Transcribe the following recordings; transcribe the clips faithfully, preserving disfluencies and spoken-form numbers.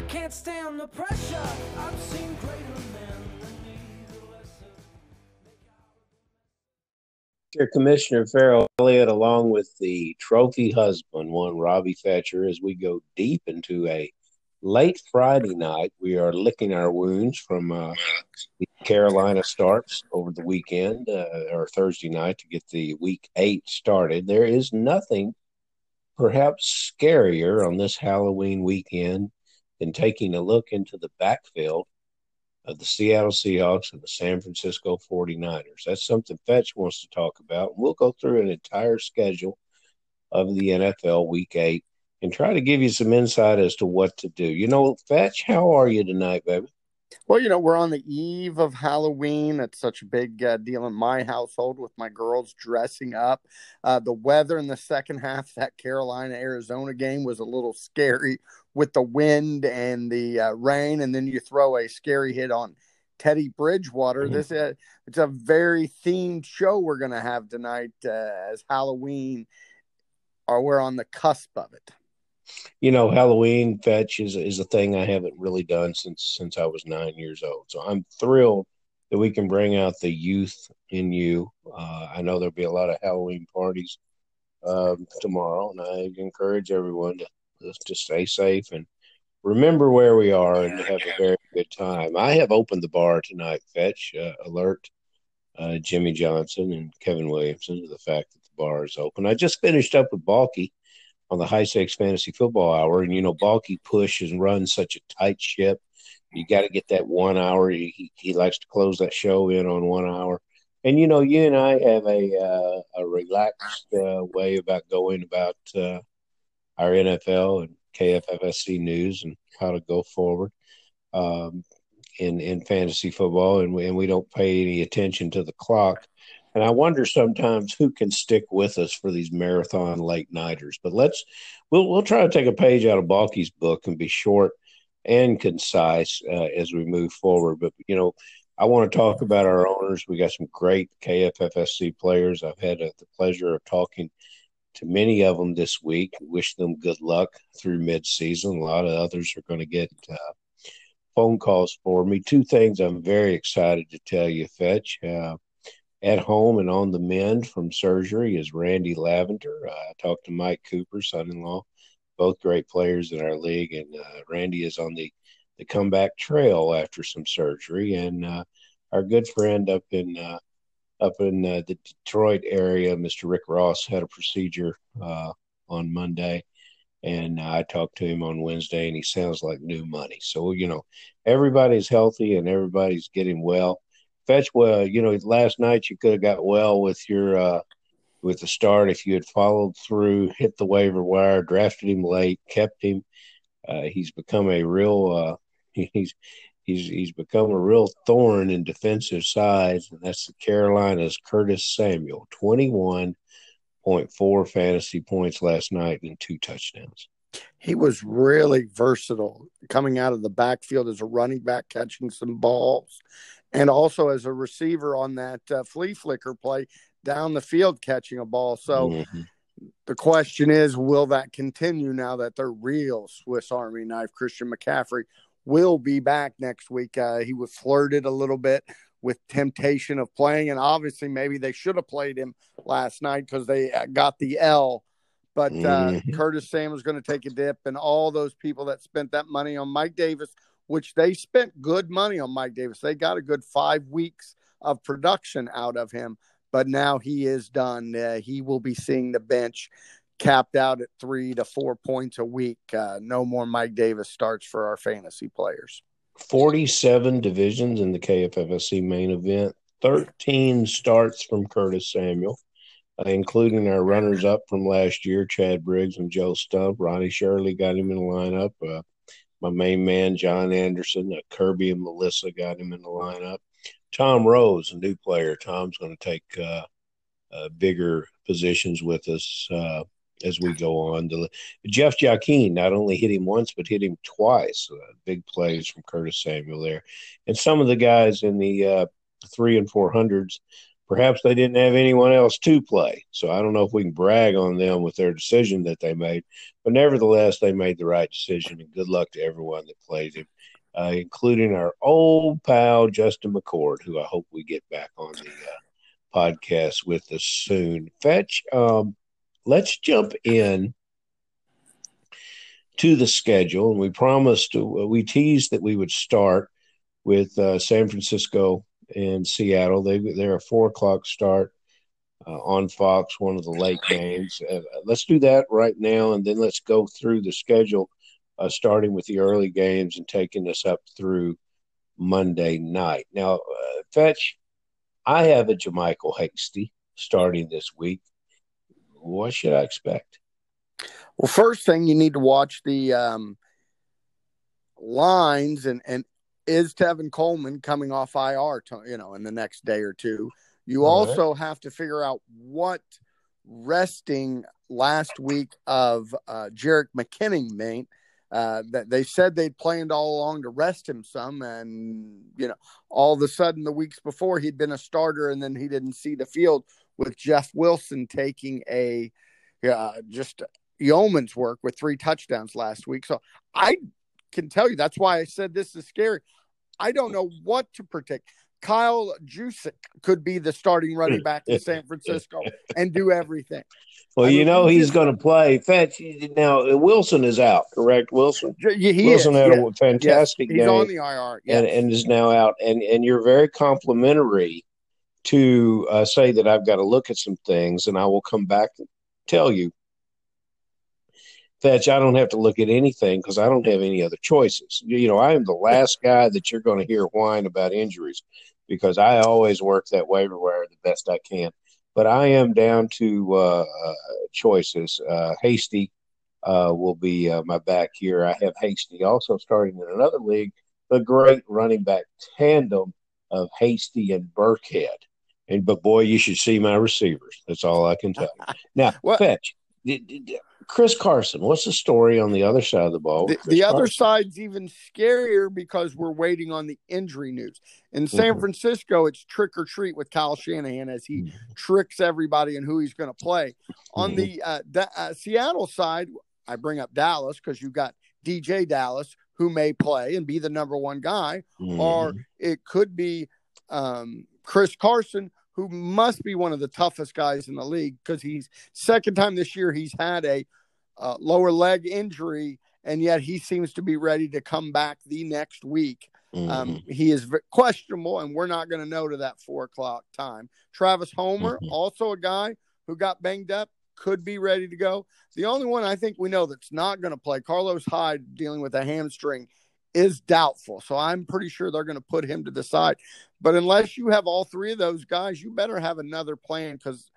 can't stand the pressure. I've seen greater men than me. The lesser Your Commissioner Farrell Elliott, along with the trophy husband, one Robbie Fetcher, as we go deep into a late Friday night. We are licking our wounds from uh, the Carolina starts over the weekend uh, or Thursday night to get the week eight started. There is nothing perhaps scarier on this Halloween weekend than taking a look into the backfield of the Seattle Seahawks and the San Francisco forty-niners. That's something Fetch wants to talk about. We'll go through an entire schedule of the N F L Week eight and try to give you some insight as to what to do. You know, Fetch, how are you tonight, baby? Well, you know, we're on the eve of Halloween. It's such a big uh, deal in my household with my girls dressing up. Uh, the weather in the second half of that Carolina-Arizona game was a little scary with the wind and the uh, rain, and then you throw a scary hit on Teddy Bridgewater. Mm-hmm. This uh, It's a very themed show we're going to have tonight uh, as Halloween, or we're on the cusp of it. You know, Halloween, Fetch, is, is a thing I haven't really done since since I was nine years old. So I'm thrilled that we can bring out the youth in you. Uh, I know there'll be a lot of Halloween parties um, tomorrow, and I encourage everyone to, to stay safe and remember where we are and to have a very good time. I have opened the bar tonight, Fetch. Uh, alert uh, Jimmy Johnson and Kevin Williamson to the fact that the bar is open. I just finished up with Balky on the High Stakes Fantasy Football Hour. And, you know, Balky pushes and runs such a tight ship. You got to get that one hour. He, he likes to close that show in on one hour. And, you know, you and I have a uh, a relaxed uh, way about going about uh, our N F L and K F F S C news and how to go forward um, in, in fantasy football. And we, and we don't pay any attention to the clock. And I wonder sometimes who can stick with us for these marathon late nighters. But let's we'll we'll try to take a page out of Balky's book and be short and concise uh, as we move forward. But you know, I want to talk about our owners. We got some great K F F S C players. I've had uh, the pleasure of talking to many of them this week. Wish them good luck through midseason. A lot of others are going to get uh, phone calls for me. Two things I'm very excited to tell you, Fetch. Uh, At home and on the mend from surgery is Randy Lavender. Uh, I talked to Mike Cooper, son-in-law, both great players in our league. And uh, Randy is on the, the comeback trail after some surgery. And uh, our good friend up in uh, up in uh, the Detroit area, Mister Rick Ross, had a procedure uh, on Monday. And uh, I talked to him on Wednesday, and he sounds like new money. So, you know, everybody's healthy and everybody's getting well. Fetch, well, you know, last night you could have got well with your uh, with the start if you had followed through, hit the waiver wire, drafted him late, kept him. Uh, he's become a real uh, he's he's he's become a real thorn in defensive sides, and that's the Carolina's Curtis Samuel, twenty-one point four fantasy points last night and two touchdowns. He was really versatile coming out of the backfield as a running back, catching some balls, and also as a receiver on that uh, flea flicker play down the field catching a ball. So mm-hmm. The question is, will that continue now that their real Swiss Army knife, Christian McCaffrey, will be back next week? Uh, he was flirted a little bit with temptation of playing, and obviously maybe they should have played him last night because they got the L. But uh, mm-hmm. Curtis Samuel's going to take a dip, and all those people that spent that money on Mike Davis, which they spent good money on Mike Davis. They got a good five weeks of production out of him, but now he is done. Uh, he will be seeing the bench capped out at three to four points a week. Uh, no more Mike Davis starts for our fantasy players. forty-seven divisions in the K F F S C main event, thirteen starts from Curtis Samuel. Uh, including our runners-up from last year, Chad Briggs and Joe Stump. Ronnie Shirley got him in the lineup. Uh, my main man, John Anderson, uh, Kirby and Melissa got him in the lineup. Tom Rose, a new player. Tom's going to take uh, uh, bigger positions with us uh, as we go on. The, Jeff Joaquin not only hit him once, but hit him twice. Uh, big plays from Curtis Samuel there. And some of the guys in the uh, three and four hundreds, perhaps they didn't have anyone else to play. So I don't know if we can brag on them with their decision that they made. But nevertheless, they made the right decision, and good luck to everyone that played him, uh, including our old pal Justin McCord, who I hope we get back on the uh, podcast with us soon. Fetch, um, let's jump in to the schedule. And we promised, to, uh, we teased that we would start with uh, San Francisco and Seattle. They, they're a four o'clock start uh, on Fox, one of the late games. Uh, let's do that right now, and then let's go through the schedule, uh, starting with the early games and taking us up through Monday night. Now, uh, Fetch, I have a JaMycal Hasty starting this week. What should I expect? Well, first thing, you need to watch the um, lines, and, and is Tevin Coleman coming off I R, to, you know, in the next day or two. You All also right. have to figure out what resting last week of uh, Jerick McKinnon meant. Uh, that they said they'd planned all along to rest him some, and you know, all of a sudden the weeks before he'd been a starter, and then he didn't see the field with Jeff Wilson taking a uh, just yeoman's work with three touchdowns last week. So I can tell you that's why I said this is scary. I don't know what to predict. Kyle Juszczyk could be the starting running back in San Francisco and do everything. Well, I you mean, know he's just, going to play. Fetch now. Wilson is out, correct? Wilson. Yeah, he Wilson is, had yeah. a fantastic yes, he's game. on the I R, yes. and, and is now out. And and you're very complimentary to uh, say that I've got to look at some things, and I will come back and tell you, Fetch, I don't have to look at anything because I don't have any other choices. You know, I am the last guy that you're going to hear whine about injuries because I always work that waiver wire the best I can. But I am down to uh, uh, choices. Uh, Hasty uh, will be uh, my back here. I have Hasty also starting in another league, the great running back tandem of Hasty and Burkhead. And but boy, you should see my receivers. That's all I can tell you. Now, Fetch, Chris Carson, what's the story on the other side of the ball? The, the other side's even scarier because we're waiting on the injury news. In San mm-hmm. Francisco, it's trick or treat with Kyle Shanahan as he mm-hmm. tricks everybody and who he's going to play. Mm-hmm. On the uh, da- uh, Seattle side, I bring up Dallas because you've got D J Dallas who may play and be the number one guy, mm-hmm. or it could be um, Chris Carson, who must be one of the toughest guys in the league because he's second time this year he's had a uh, lower leg injury, and yet he seems to be ready to come back the next week. Mm-hmm. Um, he is v- questionable, and we're not going to know to that four o'clock time. Travis Homer, mm-hmm. also a guy who got banged up, could be ready to go. The only one I think we know that's not going to play, Carlos Hyde, dealing with a hamstring, is doubtful. So I'm pretty sure they're going to put him to the side. But unless you have all three of those guys, you better have another plan because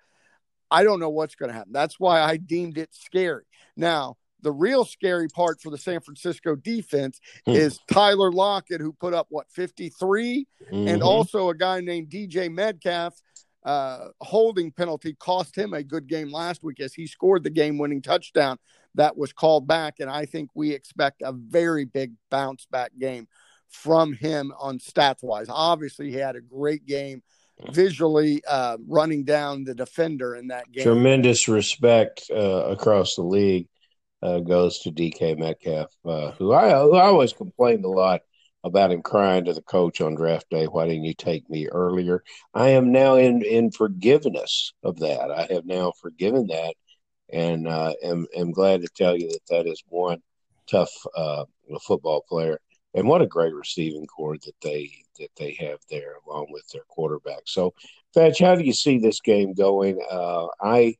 I don't know what's going to happen. That's why I deemed it scary. Now, the real scary part for the San Francisco defense hmm. is Tyler Lockett, who put up, what, fifty-three? Mm-hmm. And also a guy named D J Metcalf. Uh, holding penalty cost him a good game last week as he scored the game-winning touchdown that was called back, and I think we expect a very big bounce-back game from him on stats-wise. Obviously, he had a great game visually uh, running down the defender in that game. Tremendous respect uh, across the league uh, goes to D K Metcalf, uh, who, I, who I always complained a lot about him crying to the coach on draft day, why didn't you take me earlier? I am now in, in forgiveness of that. I have now forgiven that, and uh, am, am glad to tell you that that is one tough uh, football player. And what a great receiving corps that they that they have there, along with their quarterback. So, Fetch, how do you see this game going? Uh, I,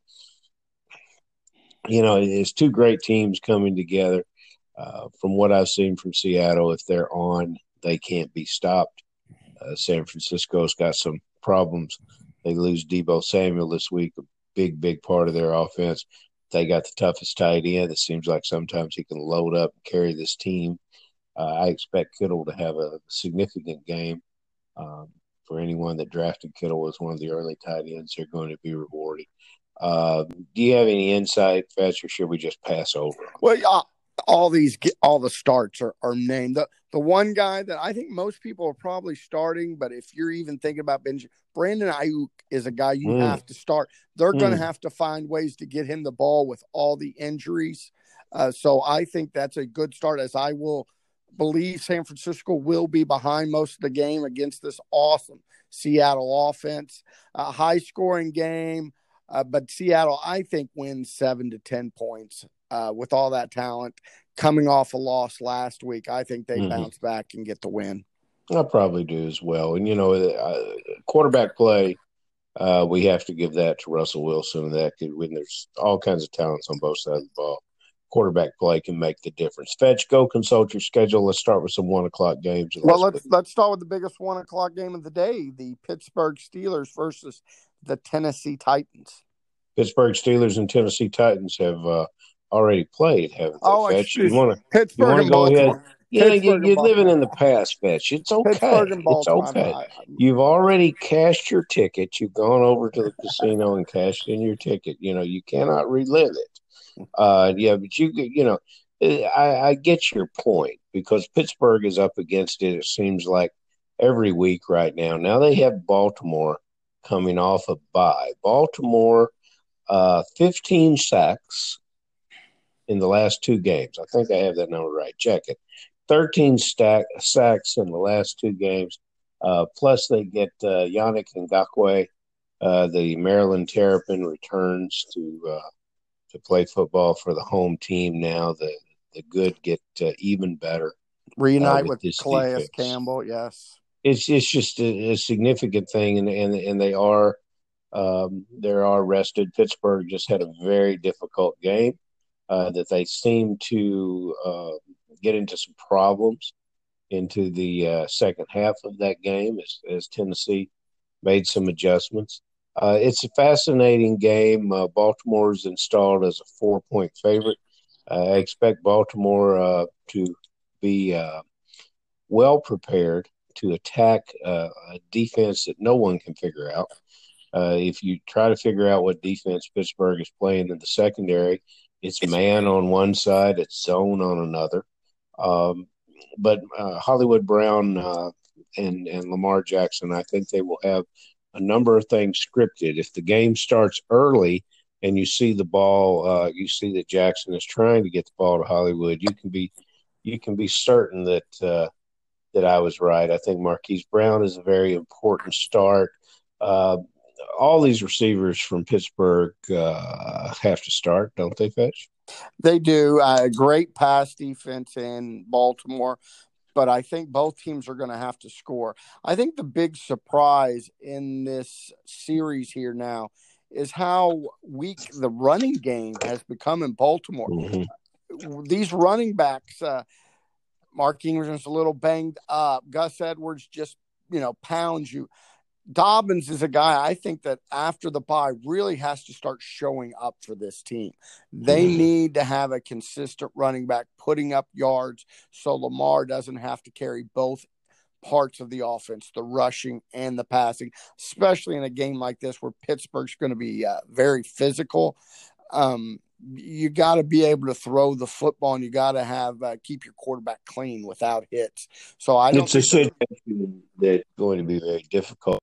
you know, it's two great teams coming together. Uh, from what I've seen from Seattle, if they're on, they can't be stopped. Uh, San Francisco's got some problems. They lose Deebo Samuel this week, a big, big part of their offense. They got the toughest tight end. It seems like sometimes he can load up and carry this team. Uh, I expect Kittle to have a significant game. Um, for anyone that drafted Kittle as one of the early tight ends, they're going to be rewarded. Uh, do you have any insight, Fetch, or should we just pass over? Well, yeah. all these all the starts are, are named. The the one guy that I think most people are probably starting, but if you're even thinking about bench, Brandon Ayuk is a guy you Mm. have to start. They're going to Mm. have to find ways to get him the ball with all the injuries. Uh, so I think that's a good start, as I will believe San Francisco will be behind most of the game against this awesome Seattle offense. A high scoring game, uh, but Seattle, I think, wins seven to ten points. Uh, with all that talent coming off a loss last week, I think they Mhm. bounce back and get the win. I probably do as well. And, you know, uh, quarterback play, uh, we have to give that to Russell Wilson. That could, when there's all kinds of talents on both sides of the ball, quarterback play can make the difference. Fetch, go consult your schedule. Let's start with some one o'clock games. Well, let's let's start with the biggest one o'clock game of the day: the Pittsburgh Steelers versus the Tennessee Titans. Pittsburgh Steelers and Tennessee Titans have uh, already played, haven't they, Oh, Fetch? excuse You want to Pittsburgh you want to and go Baltimore. ahead? Yeah, you, Pittsburgh and you're living Baltimore. in the past, Fetch. It's okay. Pittsburgh and It's Baltimore. okay. I- I- You've already cashed your ticket. You've gone over to the casino and cashed in your ticket. You know, you cannot relive it. Uh, yeah, but you you know, I, I get your point, because Pittsburgh is up against it, it seems like, every week right now. Now they have Baltimore coming off a bye. Baltimore, uh, fifteen sacks in the last two games. I think I have that number right. Check it. thirteen stack, sacks in the last two games. Uh, plus, they get uh, Yannick Ngakoue, uh, the Maryland Terrapin, returns to uh, to play football for the home team now. The the good get uh, even better. Reunite uh, with, with Calais defense. Campbell, yes. It's it's just a, a significant thing, and and and they are um, they are rested. Pittsburgh just had a very difficult game uh, that they seem to uh, get into some problems into the uh, second half of that game as, as Tennessee made some adjustments. Uh, it's a fascinating game. Uh, Baltimore is installed as a four-point favorite. Uh, I expect Baltimore uh, to be uh, well prepared to attack uh, a defense that no one can figure out. Uh, if you try to figure out what defense Pittsburgh is playing in the secondary, it's man on one side, it's zone on another. Um, but uh, Hollywood Brown uh, and, and Lamar Jackson, I think they will have a number of things scripted. If the game starts early and you see the ball, uh, you see that Jackson is trying to get the ball to Hollywood, you can be you can be certain that uh, that I was right. I think Marquise Brown is a very important start. Uh, all these receivers from Pittsburgh uh, have to start, don't they, Fetch? They do. A uh, great pass defense in Baltimore, but I think both teams are going to have to score. I think the big surprise in this series here now is how weak the running game has become in Baltimore. Mm-hmm. These running backs, uh, Mark Ingram's a little banged up. Gus Edwards just, you know, pounds you. Dobbins is a guy I think that after the bye really has to start showing up for this team. They Mm-hmm. need to have a consistent running back putting up yards so Lamar doesn't have to carry both parts of the offense, the rushing and the passing, especially in a game like this where Pittsburgh's going to be uh, very physical. Um, you got to be able to throw the football, and you got to have uh, keep your quarterback clean without hits. So I don't It's a think situation that's going to be very difficult.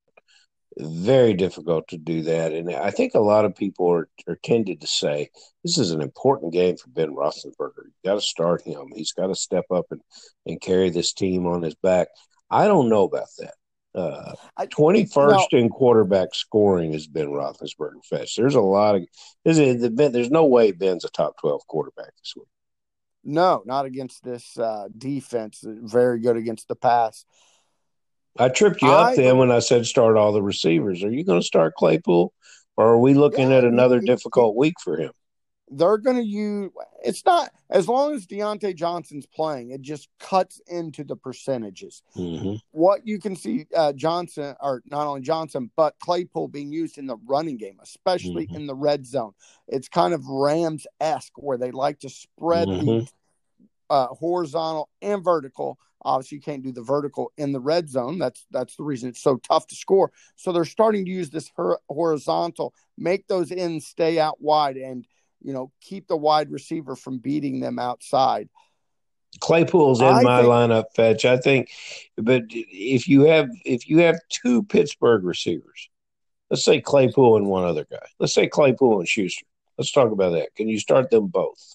Very difficult to do that. And I think a lot of people are, are tended to say this is an important game for Ben Roethlisberger. You got to start him. He's got to step up and, and carry this team on his back. I don't know about that. Uh, twenty-first in quarterback scoring has been Roethlisberger Fetch. There's a lot of there's, a, there's no way Ben's a top twelve quarterback this week. No, not against this uh, defense. Very good against the pass. I tripped you up I, then when I said start all the receivers. Are you going to start Claypool, or are we looking yeah, at another he, difficult he, week for him? They're going to use – it's not – as long as Deontay Johnson's playing, it just cuts into the percentages. Mm-hmm. What you can see uh, Johnson – or not only Johnson, but Claypool being used in the running game, especially mm-hmm. in the red zone. It's kind of Rams-esque where they like to spread mm-hmm. the uh, horizontal and vertical – obviously, you can't do the vertical in the red zone. That's that's the reason it's so tough to score. So they're starting to use this horizontal, make those ends stay out wide. And you know, keep the wide receiver from beating them outside. Claypool's in I my think lineup, Fetch. I think, but if you have if you have two Pittsburgh receivers, let's say Claypool and one other guy. Let's say Claypool and Schuster. Let's talk about that. Can you start them both?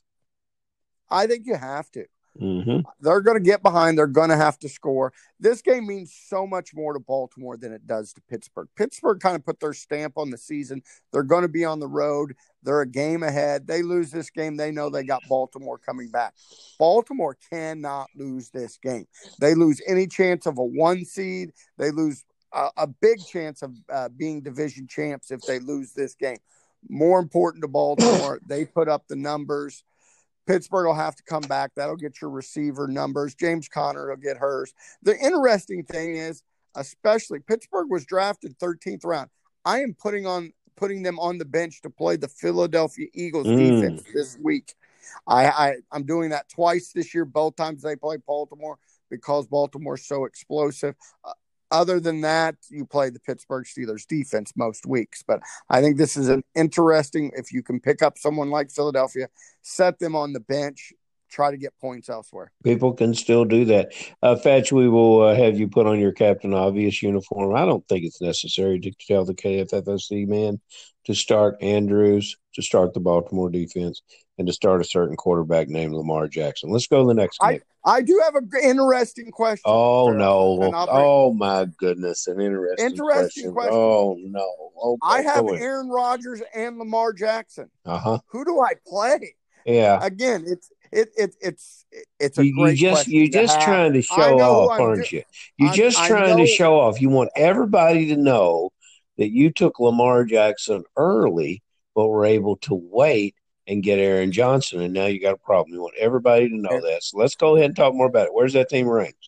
I think you have to. Mm-hmm. They're going to get behind. They're going to have to score. This game means so much more to Baltimore than it does to Pittsburgh. Pittsburgh kind of put their stamp on the season. They're going to be on the road. They're a game ahead. They lose this game, they know they got Baltimore coming back. Baltimore cannot lose this game. They lose any chance of a one seed. They lose a, a big chance of uh, being division champs if they lose this game. More important to Baltimore, they put up the numbers. Pittsburgh will have to come back. That'll get your receiver numbers. James Conner will get hers. The interesting thing is, especially Pittsburgh was drafted thirteenth round. I am putting on putting them on the bench to play the Philadelphia Eagles Mm. defense this week. I, I I'm doing that twice this year. Both times they play Baltimore because Baltimore's so explosive. Uh, Other than that, you play the Pittsburgh Steelers defense most weeks. But I think this is an interesting, if you can pick up someone like Philadelphia, set them on the bench, try to get points elsewhere. People can still do that. Uh, Fetch, we will uh, have you put on your Captain Obvious uniform. I don't think it's necessary to tell the K F F S C man to start Andrews, to start the Baltimore defense, and to start a certain quarterback named Lamar Jackson. Let's go to the next game. I, I do have an interesting question. Oh, Farrell, no. and I'll bring- Oh, my goodness. An interesting, Interesting question. question. Oh, no. Okay, I have go ahead. Aaron Rodgers and Lamar Jackson. Uh-huh. Who do I play? Yeah. Again, it's it, it it's it's a You, you great just question you're to just have. trying to I show know who off, I'm aren't do- you? You're I'm- just I trying know- to show off. You want everybody to know that you took Lamar Jackson early, but were able to wait and get Aaron Johnson, and now you got a problem. You want everybody to know that. So let's go ahead and talk more about it. Where's that team ranked?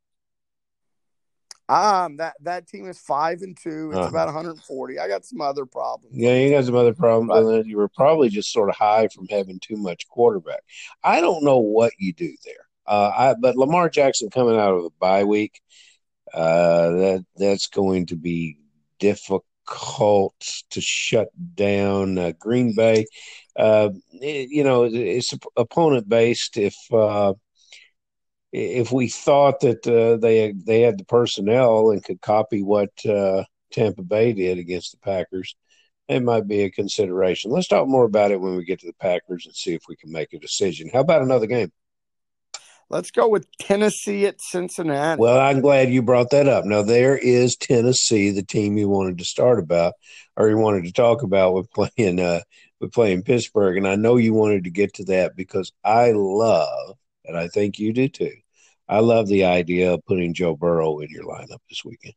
Um, that that team is five and two. It's Uh-huh. about one hundred forty. I got some other problems. Yeah, you got some other problems, Right. and then you were probably just sort of high from having too much quarterback. I don't know what you do there. Uh, I but Lamar Jackson coming out of a bye week, uh, that that's going to be difficult to shut down uh, Green Bay. Uh, it- you know, it's opponent based. If uh, if we thought that uh, they they had the personnel and could copy what uh, Tampa Bay did against the Packers, it might be a consideration. Let's talk more about it when we get to the Packers and see if we can make a decision. How about another game? Let's go with Tennessee at Cincinnati. Well, I'm glad you brought that up. Now, there is Tennessee, the team you wanted to start about, or you wanted to talk about with playing uh, with playing Pittsburgh, and I know you wanted to get to that because I love, and I think you do too, I love the idea of putting Joe Burrow in your lineup this weekend.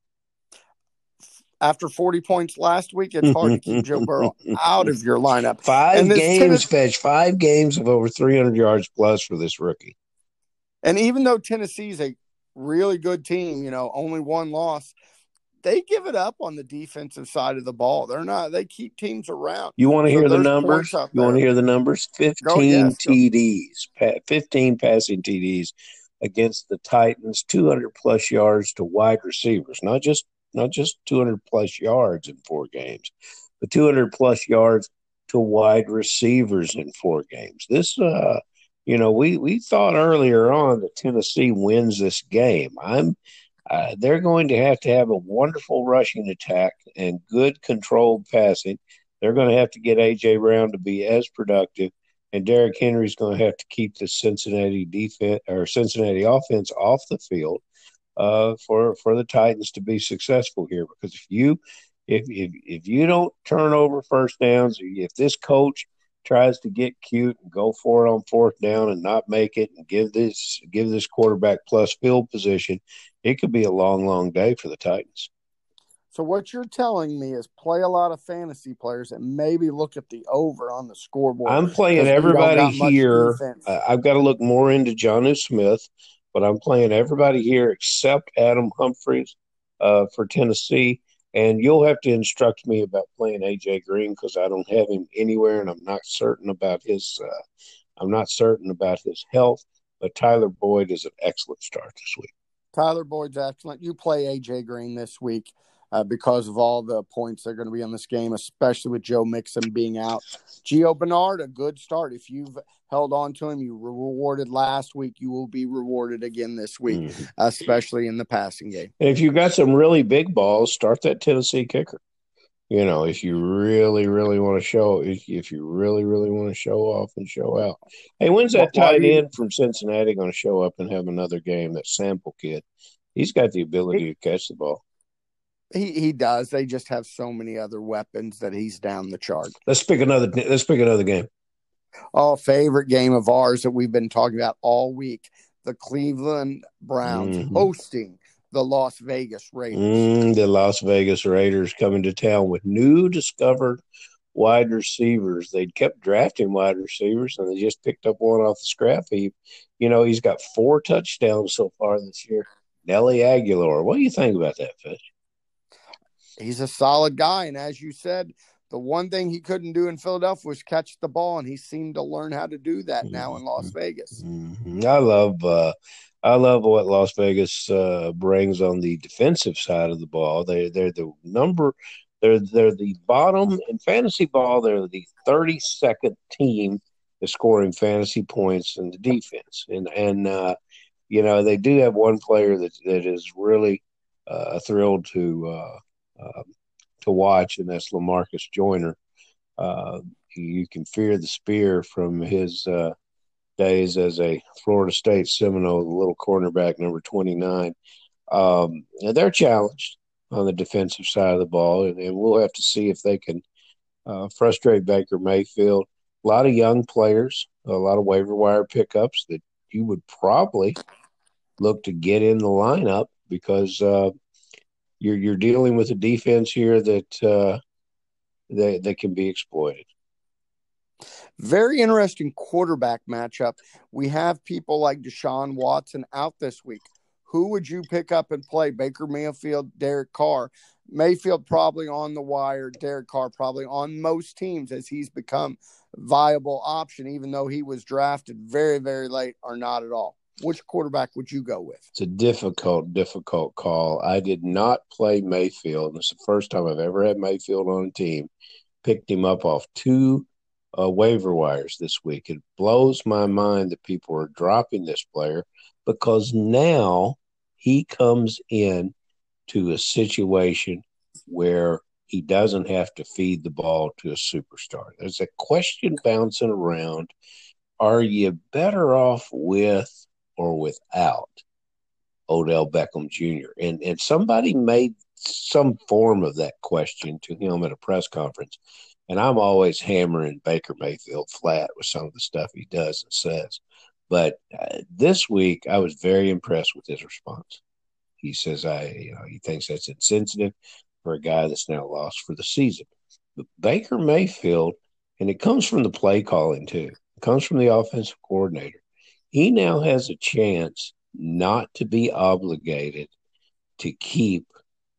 After forty points last week, it's hard to keep Joe Burrow out of your lineup. Five And this games, Tennessee- Fetch, five games of over three hundred yards plus for this rookie. And even though Tennessee's a really good team, you know, only one loss, they give it up on the defensive side of the ball. They're not. They keep teams around. You want to So hear the there's numbers? points out You want to there. hear the numbers? fifteen Go, yes, go. T Ds, pa- fifteen passing T Ds against the Titans, two hundred plus yards to wide receivers, not just not just two hundred plus yards in four games, but two hundred plus yards to wide receivers in four games. This, uh, you know, we we thought earlier on that Tennessee wins this game. I'm uh, they're going to have to have a wonderful rushing attack and good controlled passing. They're going to have to get A J Brown to be as productive, and Derrick Henry's going to have to keep the Cincinnati defense or Cincinnati offense off the field uh, for for the Titans to be successful here. Because if you if if if you don't turn over first downs, if this coach tries to get cute and go for it on fourth down and not make it and give this give this quarterback plus field position, it could be a long, long day for the Titans. So what you're telling me is play a lot of fantasy players and maybe look at the over on the scoreboard. I'm playing 'cause we don't everybody got much here. defense. Uh, I've got to look more into Jonnu Smith, but I'm playing everybody here except Adam Humphries uh, for Tennessee. And you'll have to instruct me about playing A J Green because I don't have him anywhere, and I'm not certain about his. Uh, I'm not certain about his health. But Tyler Boyd is an excellent start this week. Tyler Boyd's excellent. You play A J Green this week. uh, because of all the points that are going to be on this game, especially with Joe Mixon being out. Gio Bernard, a good start. If you've held on to him, you were rewarded last week, you will be rewarded again this week, Mm-hmm. especially in the passing game. And if you've got some really big balls, start that Tennessee kicker. You know, if you really, really want to show, if, if you really, really want to show off and show out. Hey, when's that Well, tight he- end from Cincinnati going to show up and have another game? That Sample kid, he's got the ability to catch the ball. He he does. They just have so many other weapons that he's down the chart. Let's pick another. Let's pick another game. Oh, favorite game of ours that we've been talking about all week: the Cleveland Browns Mhm. hosting the Las Vegas Raiders. Mm, the Las Vegas Raiders coming to town with new discovered wide receivers. They'd kept drafting wide receivers, and they just picked up one off the scrap heap. You know, he's got four touchdowns so far this year. Nelly Aguilar. What do you think about that, Fish? He's a solid guy, and as you said, the one thing he couldn't do in Philadelphia was catch the ball, and he seemed to learn how to do that now in Las Vegas. Mm-hmm. I love, uh, I love what Las Vegas uh, brings on the defensive side of the ball. They, they're the number, they're they're the bottom in fantasy ball. They're the thirty-second team is scoring fantasy points in the defense, and and uh, you know they do have one player that that is really uh, thrilled to. Uh, uh, to watch, and that's LaMarcus Joyner. Uh, you can fear the spear from his uh, days as a Florida State Seminole, the little cornerback, number twenty-nine. Um, and they're challenged on the defensive side of the ball, and, and we'll have to see if they can uh, frustrate Baker Mayfield. A lot of young players, a lot of waiver wire pickups that you would probably look to get in the lineup because uh, – You're you're dealing with a defense here that uh, that that can be exploited. Very interesting quarterback matchup. We have people like Deshaun Watson out this week. Who would you pick up and play? Baker Mayfield, Derek Carr. Mayfield probably on the wire. Derek Carr probably on most teams as he's become a viable option, even though he was drafted very, very late or not at all. Which quarterback would you go with? It's a difficult, difficult call. I did not play Mayfield. It's the first time I've ever had Mayfield on a team. Picked him up off two uh, waiver wires this week. It blows my mind that people are dropping this player because now he comes in to a situation where he doesn't have to feed the ball to a superstar. There's a question bouncing around. Are you better off with or without Odell Beckham Junior? And and somebody made some form of that question to him at a press conference. And I'm always hammering Baker Mayfield flat with some of the stuff he does and says. But uh, this week, I was very impressed with his response. He says, I, you know, he thinks that's insensitive for a guy that's now lost for the season. But Baker Mayfield, and it comes from the play calling too, it comes from the offensive coordinator. He now has a chance not to be obligated to keep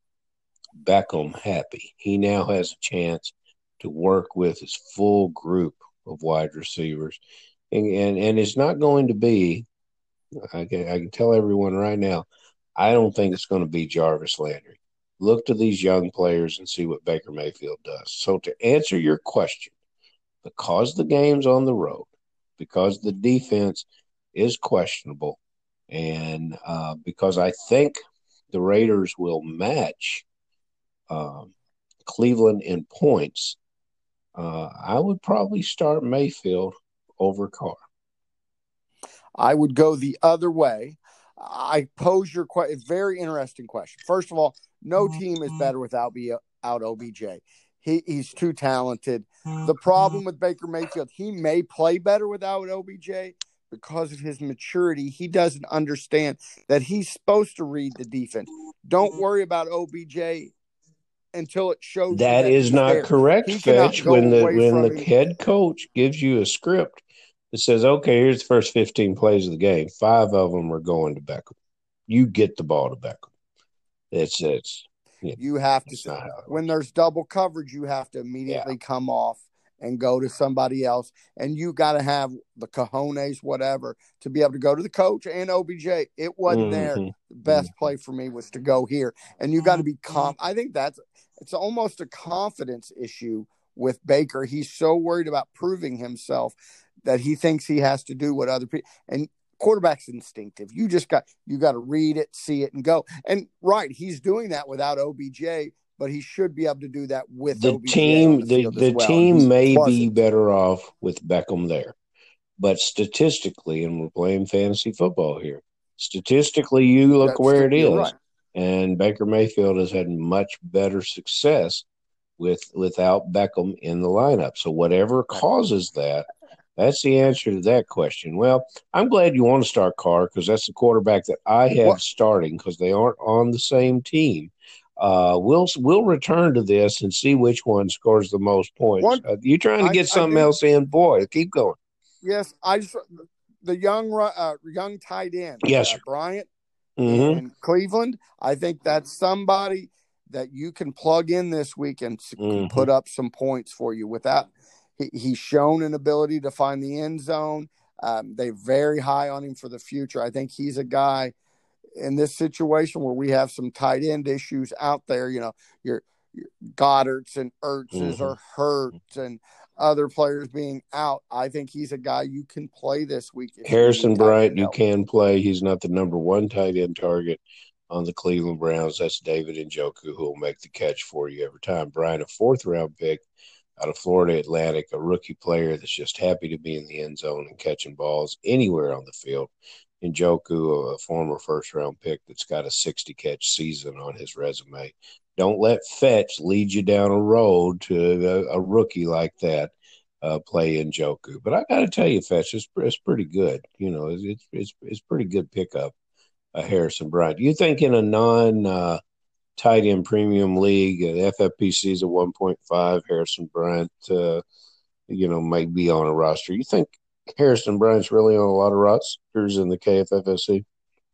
Beckham happy. He now has a chance to work with his full group of wide receivers. And, and, and it's not going to be, I can, I can tell everyone right now, I don't think it's going to be Jarvis Landry. Look to these young players and see what Baker Mayfield does. So to answer your question, because the game's on the road, because the defense is questionable, and uh, because I think the Raiders will match um, Cleveland in points, uh, I would probably start Mayfield over Carr. I would go the other way. I pose your question. Very interesting question. First of all, no team is better without be out O B J. He, he's too talented. The problem with Baker Mayfield, he may play better without O B J because of his maturity. He doesn't understand that he's supposed to read the defense. Don't worry about O B J until it shows that, that is not there. correct, Fetch. When the when the him. head coach gives you a script that says, okay, here's the first fifteen plays of the game, five of them are going to Beckham. You get the ball to Beckham. It's it's you, know, you have to when there's double coverage, you have to immediately yeah. come off and go to somebody else. And you got to have the cojones, whatever, to be able to go to the coach and O B J. It wasn't there. Mm-hmm. The best play for me was to go here. And you got to be calm. I think that's it's almost a confidence issue with Baker. He's so worried about proving himself that he thinks he has to do what other people and quarterback's instinctive. You just got you got to read it, see it, and go. And right, he's doing that without O B J, but he should be able to do that with The O B J team, on the, the, field the as well. team may be wasn't. better off with Beckham there, but statistically, and we're playing fantasy football here. Statistically, you look That's where it you're is, right. and Baker Mayfield has had much better success with without Beckham in the lineup. So whatever causes that, that's the answer to that question. Well, I'm glad you want to start Carr because that's the quarterback that I have What? starting because they aren't on the same team. Uh, we'll we'll return to this and see which one scores the most points. One, Uh, you trying to I, get I something do. else in, boy? Keep going. Yes, I just the young ru- uh, young tight end, Yes, uh, sir. Bryant Mm-hmm. in Cleveland. I think that's somebody that you can plug in this week and s- Mm-hmm. put up some points for you. Without he, he's shown an ability to find the end zone. Um, they're very high on him for the future. I think he's a guy in this situation where we have some tight end issues out there. You know, your, your Goddards and Ertzes Mm-hmm. are hurt and other players being out. I think he's a guy you can play this week. If Harrison you need tight Bryant, end you help. can play. He's not the number one tight end target on the Cleveland Browns. That's David Njoku, who will make the catch for you every time. Bryant, a fourth round pick out of Florida Atlantic, a rookie player that's just happy to be in the end zone and catching balls anywhere on the field. Njoku, a former first round pick that's got a sixty catch season on his resume. Don't let Fetch lead you down a road to a, a rookie like that. Uh, play Njoku, but I got to tell you, Fetch, it's, it's pretty good. You know, it's it's it's, it's pretty good pickup. Uh, Harrison Bryant. Do you think in a non uh, tight end premium league, uh, F F P C is a one point five, Harrison Bryant, uh, you know, might be on a roster? You think Harrison Bryant's really on a lot of rosters in the K F F S C?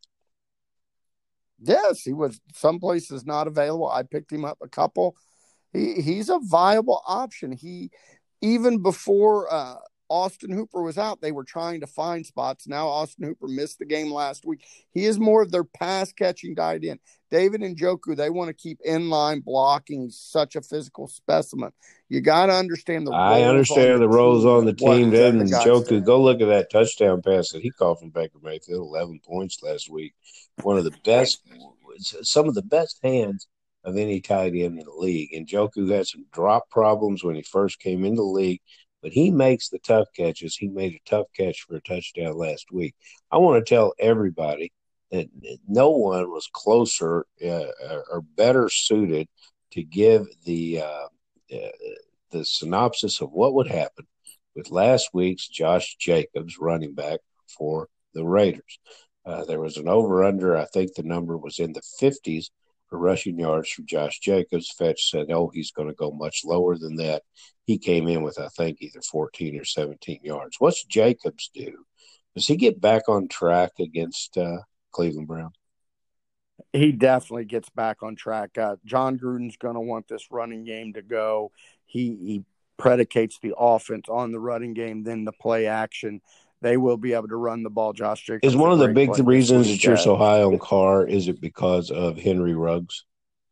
Yes, he was some places not available. I picked him up a couple. He he's a viable option. He even before uh, Austin Hooper was out, they were trying to find spots. Now Austin Hooper missed the game last week. He is more of their pass catching tight end. David Njoku, they want to keep in line blocking. He's such a physical specimen. You got to understand the roles I understand on the, the roles team on the and what team. the David guys Njoku, do. go look at that touchdown pass that he caught from Baker Mayfield, eleven points last week. One of the best, some of the best hands of any tight end in the league. And Njoku had some drop problems when he first came into the league, but he makes the tough catches. He made a tough catch for a touchdown last week. I want to tell everybody that no one was closer uh, or better suited to give the uh, uh, the synopsis of what would happen with last week's Josh Jacobs running back for the Raiders. Uh, there was an over-under. I think the number was in the fifties for rushing yards for Josh Jacobs. Fetch said, oh, he's going to go much lower than that. He came in with, I think, either fourteen or seventeen yards. What's Jacobs do? Does he get back on track against uh, Cleveland Browns? He definitely gets back on track. Uh, John Gruden's going to want this running game to go. He, he predicates the offense on the running game, then the play action. They will be able to run the ball. Josh Jacobs Is one of the big reasons week. that you're uh, so high on Carr, is it because of Henry Ruggs?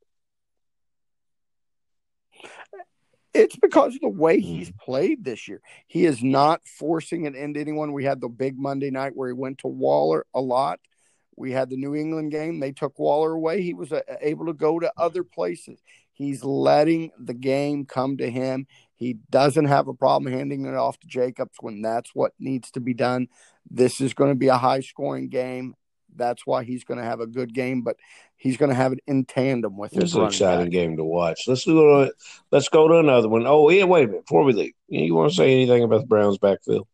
It's because of the way he's played this year. He is not forcing it into anyone. We had the big Monday night where he went to Waller a lot. We had the New England game. They took Waller away. He was uh, able to go to other places. He's letting the game come to him. He doesn't have a problem handing it off to Jacobs when that's what needs to be done. This is going to be a high-scoring game. That's why he's going to have a good game, but he's going to have it in tandem with his It's an running exciting back. game to watch. Let's go to let's go to another one. Oh, yeah, wait a minute. Before we leave, you want to say anything about the Browns' backfield?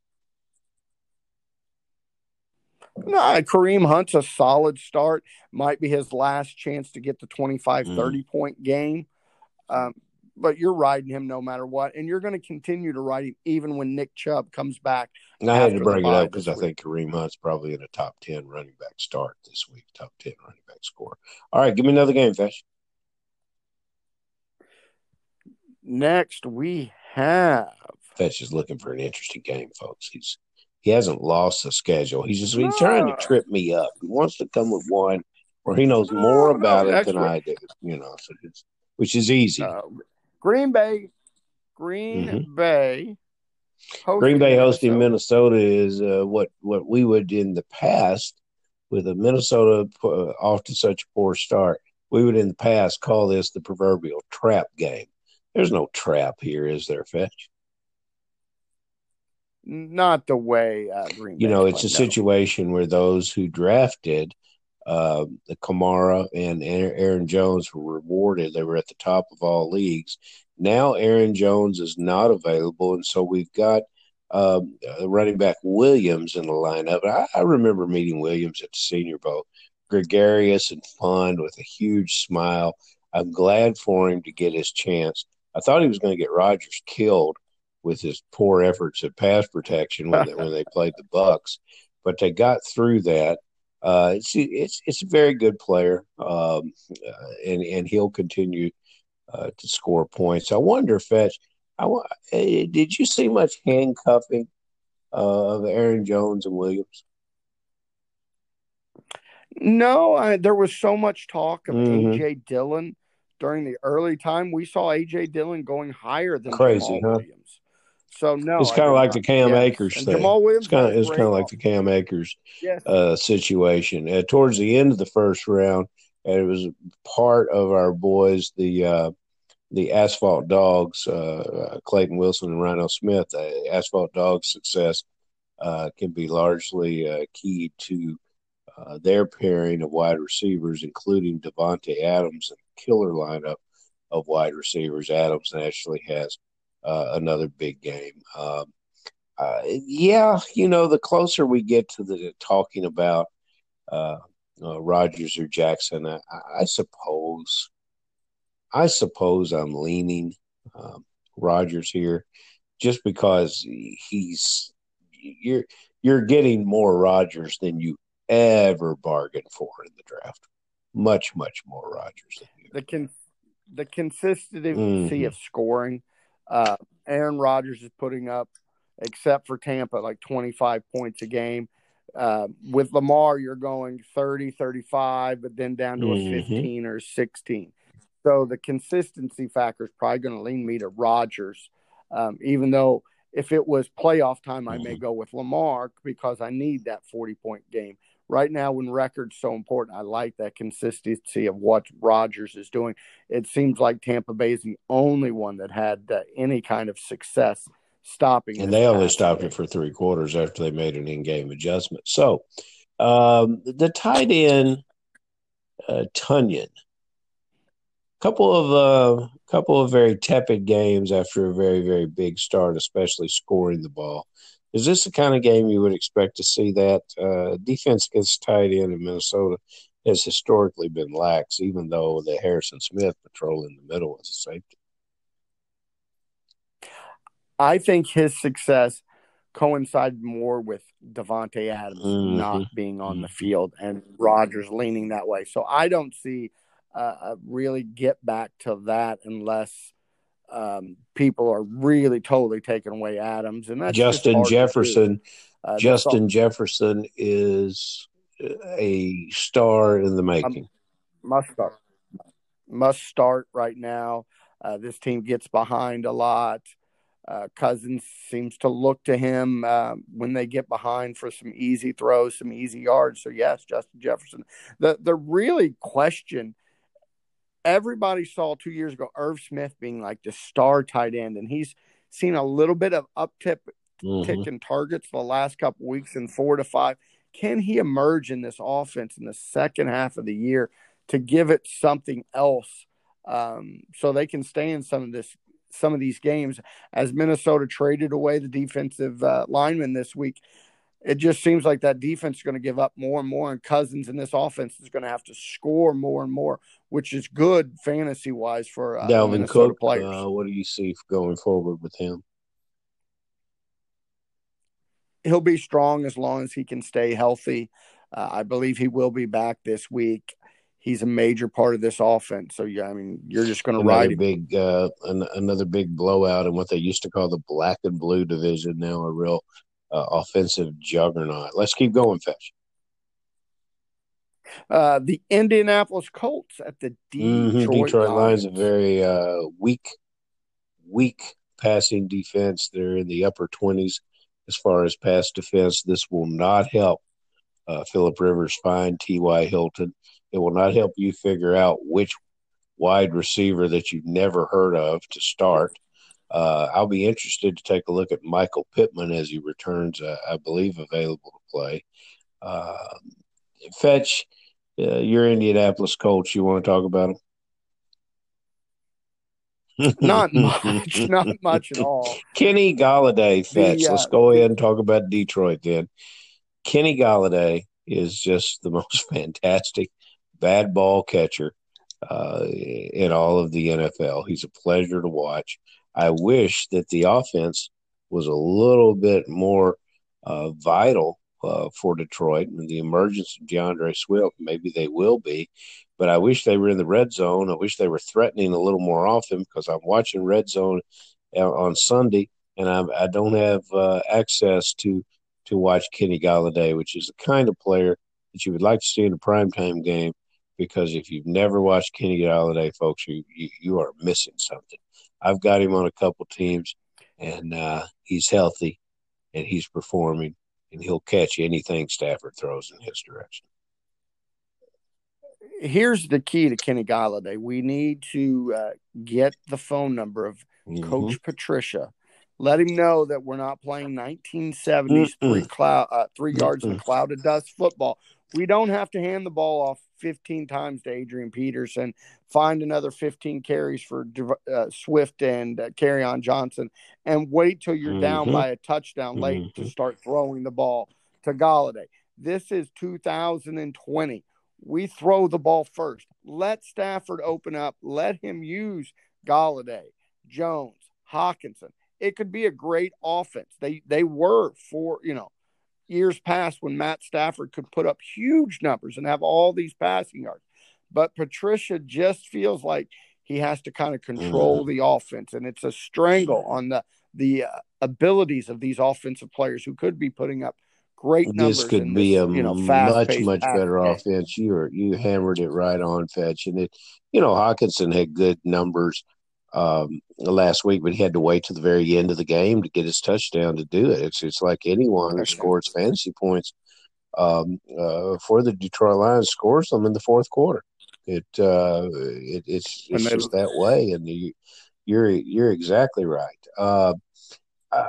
No, Kareem Hunt's a solid start. Might be his last chance to get the twenty-five, thirty-point game. Um, but you're riding him no matter what, and you're going to continue to ride him even when Nick Chubb comes back. And I had to bring it up because I think Kareem Hunt's probably in a top ten running back start this week, top ten running back score. All right, give me another game, Fesh. Next, we have Fetch is looking for an interesting game, folks. He's he hasn't lost the schedule. He's just he's trying to No, trip me up. He wants to come with one where he knows more no, no. about it Next than week, I do. You know, so it's, which is easy. uh, Green Bay, Green Mm-hmm. Bay, Green Bay hosting Minnesota. Minnesota is uh, what what we would in the past with a Minnesota uh, off to such a poor start. We would in the past call this the proverbial trap game. There's no trap here, is there, Fetch? Not the way uh, Green Bay. You know, it's playing, a no. situation where those who drafted uh, the Kamara and Aaron Jones were rewarded. They were at the top of all leagues. Now Aaron Jones is not available, and so we've got um, uh, running back Williams in the lineup. I, I remember meeting Williams at the Senior Bowl, gregarious and fun with a huge smile. I'm glad for him to get his chance. I thought he was going to get Rodgers killed with his poor efforts at pass protection when they, when they played the Bucs, but they got through that. Uh, it's it's it's a very good player, um, uh, and and he'll continue uh, to score points. I wonder, Fetch, I, uh, did you see much handcuffing uh, of Aaron Jones and Williams? No, I, there was so much talk of Mhm. A J Dillon during the early time. We saw A J Dillon going higher than Crazy, Jamal huh? Williams. So no, It's I kind of did like not. the Cam Yes. Akers And thing. Jamal It's Williams kind had of a it's great kind of like off- the Cam Akers yes. uh, situation. Uh, towards the end of the first round, and it was part of our boys, the uh, the Asphalt Dogs, uh, Clayton Wilson and Rhino Smith. Uh, Asphalt Dogs' success uh, can be largely uh, keyed to uh, their pairing of wide receivers, including Devontae Adams and killer lineup of wide receivers. Adams actually has uh, another big game. Um, uh, yeah, you know, the closer we get to the talking about uh, uh, Rodgers or Jackson, I, I suppose, I suppose I'm leaning um, Rodgers here, just because he's you're you're getting more Rodgers than you ever bargained for in the draft. Much, much more Rodgers than you. The con- the consistency Mhm. of scoring. Uh, Aaron Rodgers is putting up, except for Tampa, like twenty-five points a game. Uh, with Lamar, you're going thirty, thirty-five, but then down to Mhm. a fifteen or sixteen. So the consistency factor is probably going to lean me to Rodgers, um, even though if it was playoff time, I may Mhm. go with Lamar because I need that forty-point game. Right now, when record's so important, I like that consistency of what Rodgers is doing. It seems like Tampa Bay is the only one that had uh, any kind of success stopping And this they only passing stopped game. it for three quarters after they made an in-game adjustment. So um, the tight end, uh, Tunyon, couple of uh, couple of very tepid games after a very very big start, especially scoring the ball. Is this the kind of game you would expect to see? That uh, defense against tight end in Minnesota has historically been lax, even though the Harrison Smith patrol in the middle was a safety. I think his success coincided more with Devontae Adams Mhm. not being on the field and Rodgers leaning that way. So I don't see uh, a really get back to that unless um, people are really totally taking away Adams, and that's just Justin hard to do. Jefferson. Uh, this all Justin Jefferson is a star in the um, making. must start, must start right now. Uh, this team gets behind a lot. Uh, Cousins seems to look to him uh, when they get behind for some easy throws, some easy yards. So yes, Justin Jefferson. The the really question everybody saw two years ago, Irv Smith being like the star tight end, and he's seen a little bit of uptick Mhm. tick in targets the last couple weeks in four to five. Can he emerge in this offense in the second half of the year to give it something else um, so they can stay in some of this some of these games? As Minnesota traded away the defensive uh, lineman this week, it just seems like that defense is going to give up more and more, and Cousins in this offense is going to have to score more and more, which is good fantasy wise for uh, the Dalvin Minnesota Cook, players. uh, what do you see going forward with him? He'll be strong as long as he can stay healthy. Uh, I believe he will be back this week. he's a major part of this offense. So yeah, I mean, you're just going to Another ride him. big, uh, an, another big blowout in what they used to call the black and blue division. Now a real uh, offensive juggernaut. Let's keep going, Fetch. Uh, the Indianapolis Colts at the Detroit, mm-hmm. Detroit Lions, Lions. a very uh, weak, weak passing defense. They're in the upper twenties as far as pass defense. This will not help uh, Phillip Rivers find T Y. Hilton. It will not help you figure out which wide receiver that you've never heard of to start. Uh, I'll be interested to take a look at Michael Pittman as he returns, uh, I believe, available to play. Uh, Fetch, uh, your Indianapolis Colts, you want to talk about them? Not much, not much at all. Kenny Golladay, Fetch. The, uh, Let's go ahead and talk about Detroit then. Kenny Golladay is just the most fantastic bad ball catcher uh, in all of the N F L. He's a pleasure to watch. I wish that the offense was a little bit more uh, vital uh, for Detroit and the emergence of DeAndre Swift. Maybe they will be, but I wish they were in the red zone. I wish they were threatening a little more often because I'm watching red zone on Sunday and I'm, I don't have uh, access to to watch Kenny Golladay, which is the kind of player that you would like to see in a primetime game. Because if you've never watched Kenny Golladay, folks, you, you you are missing something. I've got him on a couple teams, and uh, he's healthy, and he's performing, and he'll catch anything Stafford throws in his direction. Here's the key to Kenny Golladay. We need to uh, get the phone number of mm-hmm. Coach Patricia. Let him know that we're not playing nineteen seventies Mm-mm. three cloud uh, three yards Mm-mm. in a cloud of dust football. We don't have to hand the ball off fifteen times to Adrian Peterson, find another fifteen carries for uh, Swift and uh, Kerryon Johnson, and wait till you're mm-hmm. down by a touchdown mm-hmm. late to start throwing the ball to Golladay. This is two thousand twenty. We throw the ball first. Let Stafford open up. Let him use Golladay, Jones, Hawkinson. It could be a great offense. They they were for, you know, years past when Matt Stafford could put up huge numbers and have all these passing yards. But Patricia just feels like he has to kind of control mm. the offense, and it's a strangle on the the uh, abilities of these offensive players who could be putting up great numbers. This could in be this, a you know, much, much better game. offense. You were, you hammered it right on, Fetch. And it, you know, Hawkinson had good numbers um, last week, but he had to wait to the very end of the game to get his touchdown to do it. It's it's like anyone who scores fantasy points um, uh, for the Detroit Lions scores them in the fourth quarter. It uh, it it's it's they, just that way, and you, you're you're exactly right. Uh, uh,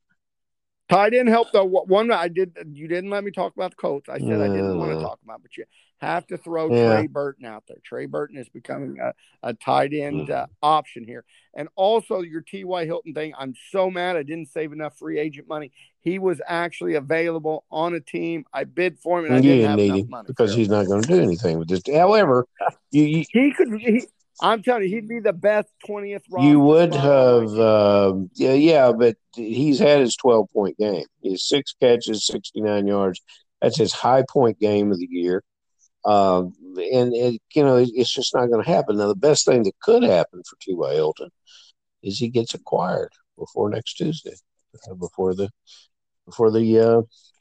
Tight end help though. One I did. You didn't let me talk about the Colts. I said uh, I didn't want to talk about, but you have to throw yeah. Trey Burton out there. Trey Burton is becoming a, a tight end uh, option here, and also your T Y. Hilton thing. I'm so mad I didn't save enough free agent money. He was actually available on a team. I bid for him, and I you didn't, didn't have need enough him money because he's not going to do anything with this. However, you, you he could. He, I'm telling you, he'd be the best twentieth roster. You would have, uh, yeah, yeah, but he's had his twelve-point game. He's six catches, sixty-nine yards. That's his high point game of the year. Uh, and, it, you know, it's just not going to happen. Now, the best thing that could happen for T Y. Hilton is he gets acquired before next Tuesday, uh, before the before the uh,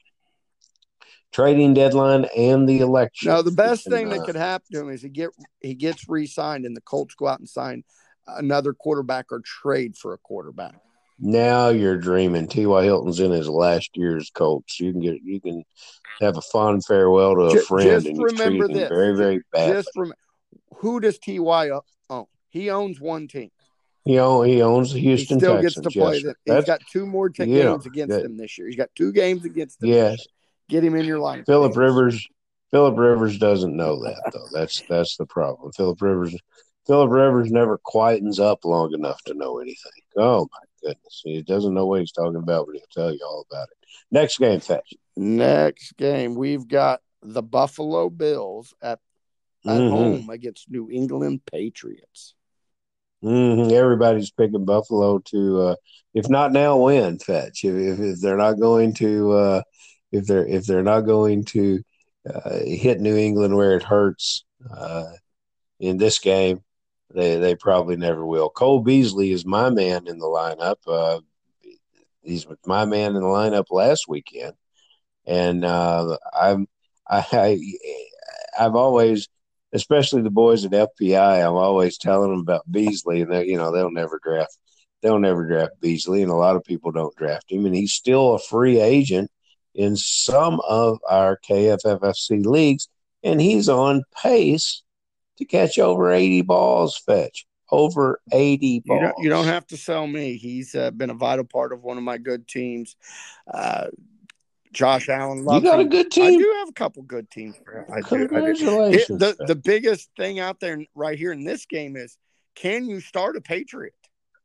trading deadline and the election. No, the best thing that could happen to him is he get he gets re-signed and the Colts go out and sign another quarterback or trade for a quarterback. Now you're dreaming. T Y. Hilton's in his last year's Colts. You can get you can have a fond farewell to a just, friend, just and you treat him this. very, very badly. Just rem- who does T Y own? He owns one team. He, own, he owns the Houston He still Texans. gets to play. Yes, the, he's got two more t- you games know, against that, them this year. He's got two games against them. Yes. Get him in your line. Phillip Rivers. Phillip Rivers doesn't know that though. That's that's the problem. Phillip Rivers. Phillip Rivers never quietens up long enough to know anything. Oh my goodness, he doesn't know what he's talking about, but he'll tell you all about it. Next game, Fetch. Next game, we've got the Buffalo Bills at at mm-hmm. home against New England Patriots. Mm-hmm. Everybody's picking Buffalo to, uh, if not now, win. Fetch. If, if they're not going to, uh, if they're if they're not going to uh, hit New England where it hurts, Uh, in this game, they they probably never will. Cole Beasley is my man in the lineup. Uh, he's my man in the lineup last weekend, and uh, I'm I, I I've always, especially the boys at F P I, I'm always telling them about Beasley, and they you know they'll never draft they'll never draft Beasley, and a lot of people don't draft him, and he's still a free agent in some of our K F F F C leagues, and he's on pace to catch over eighty balls, Fetch. Over eighty balls. You don't, you don't have to sell me. He's uh, been a vital part of one of my good teams. Uh, Josh Allen loves You got him. a good I team? do have a couple good teams. I do, I do. Congratulations. It, the, the biggest thing out there right here in this game is, can you start a Patriot?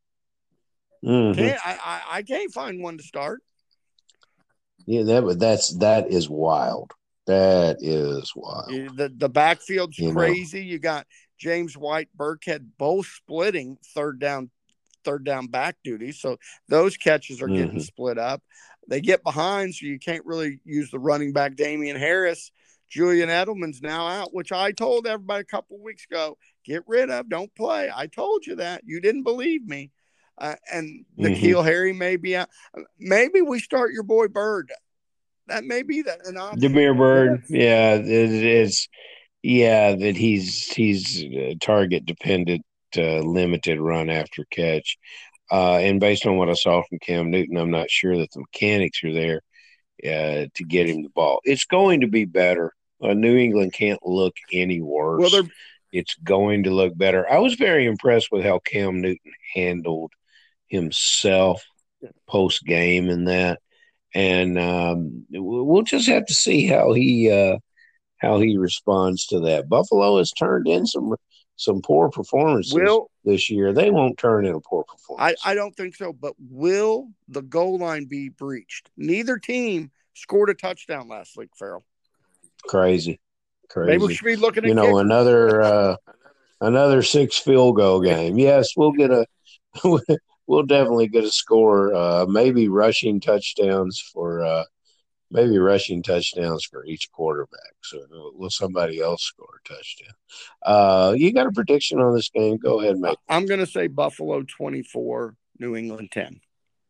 Mm-hmm. Can't, I, I, I can't find one to start. Yeah, that that's that is wild. That is wild. The the backfield's You know. crazy. You got James White, Burkhead both splitting third down, third down back duty. So those catches are getting Mhm. split up. They get behind, so you can't really use the running back Damian Harris. Julian Edelman's now out, which I told everybody a couple weeks ago, get rid of, don't play. I told you that. You didn't believe me. Uh, and Mhm. N'Keal Harry may be out. Maybe we start your boy Bird. That may be that an option. Damiere Byrd, yeah, it, it's yeah that he's he's uh, target dependent, uh, limited run after catch, uh, and based on what I saw from Cam Newton, I'm not sure that the mechanics are there uh, to get him the ball. It's going to be better. Uh, New England can't look any worse. Well, they're It's going to look better. I was very impressed with how Cam Newton handled himself post game and that. And um, we'll just have to see how he uh, how he responds to that. Buffalo has turned in some some poor performances Will- this year. They won't turn in a poor I, performance. I don't think so, but will the goal line be breached? Neither team scored a touchdown last week, Farrell. Crazy, crazy. Maybe we should be looking at you know kickers. another uh, another six field goal game. Yes, we'll get a we'll definitely get a score. Uh, maybe rushing touchdowns for uh, maybe rushing touchdowns for each quarterback. So will somebody else score a touchdown? Uh, you got a prediction on this game? Go ahead and make I'm going to say Buffalo twenty-four, New England ten.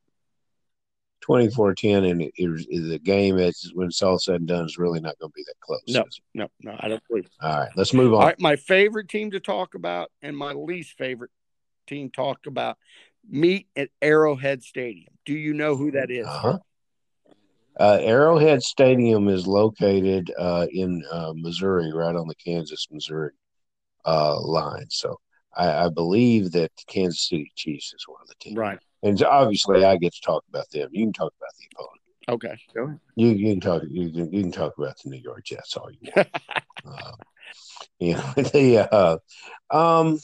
twenty-four ten, and it, it, it, the game, is, when it's all said and done, is really not going to be that close. No, is it? no, no, I don't believe. All right, let's move on. All right, my favorite team to talk about and my least favorite team talk about meet at Arrowhead Stadium. Do you know who that is? Uh-huh. Uh, Arrowhead Stadium is located uh, in uh, Missouri, right on the Kansas-Missouri uh, line. So I, I believe that the Kansas City Chiefs is one of the teams. Right. And obviously, I get to talk about them. You can talk about the opponent. Okay. Go ahead. You, you can talk. You can, you can talk about the New York Jets all you want. uh, you know the. Uh, um,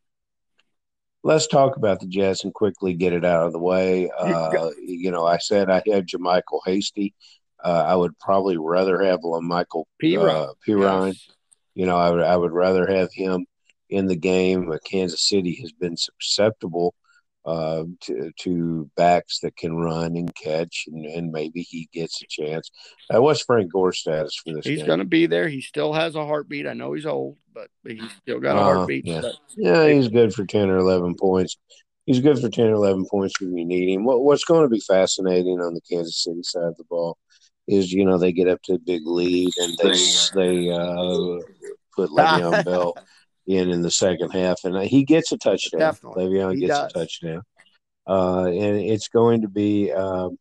let's talk about the Jets and quickly get it out of the way. Uh, you know, I said I had JaMycal Hasty. Uh, I would probably rather have Michael Pirine. uh, Pirine. Yes. You know, I would I would rather have him in the game. Kansas City has been susceptible uh, to, to backs that can run and catch, and, and maybe he gets a chance. Uh, what's Frank Gore's status for this He's game? going to be there. He still has a heartbeat. I know he's old, but he's still got a Uh, heartbeat. yeah. But Yeah, he's good for ten or eleven points. He's good for ten or eleven points when you need him. What, what's going to be fascinating on the Kansas City side of the ball is, you know, they get up to a big lead and they they uh, put Le'Veon Bell in in the second half, and he gets a touchdown. Definitely. Le'Veon He gets does. a touchdown. Uh, and it's going to be um,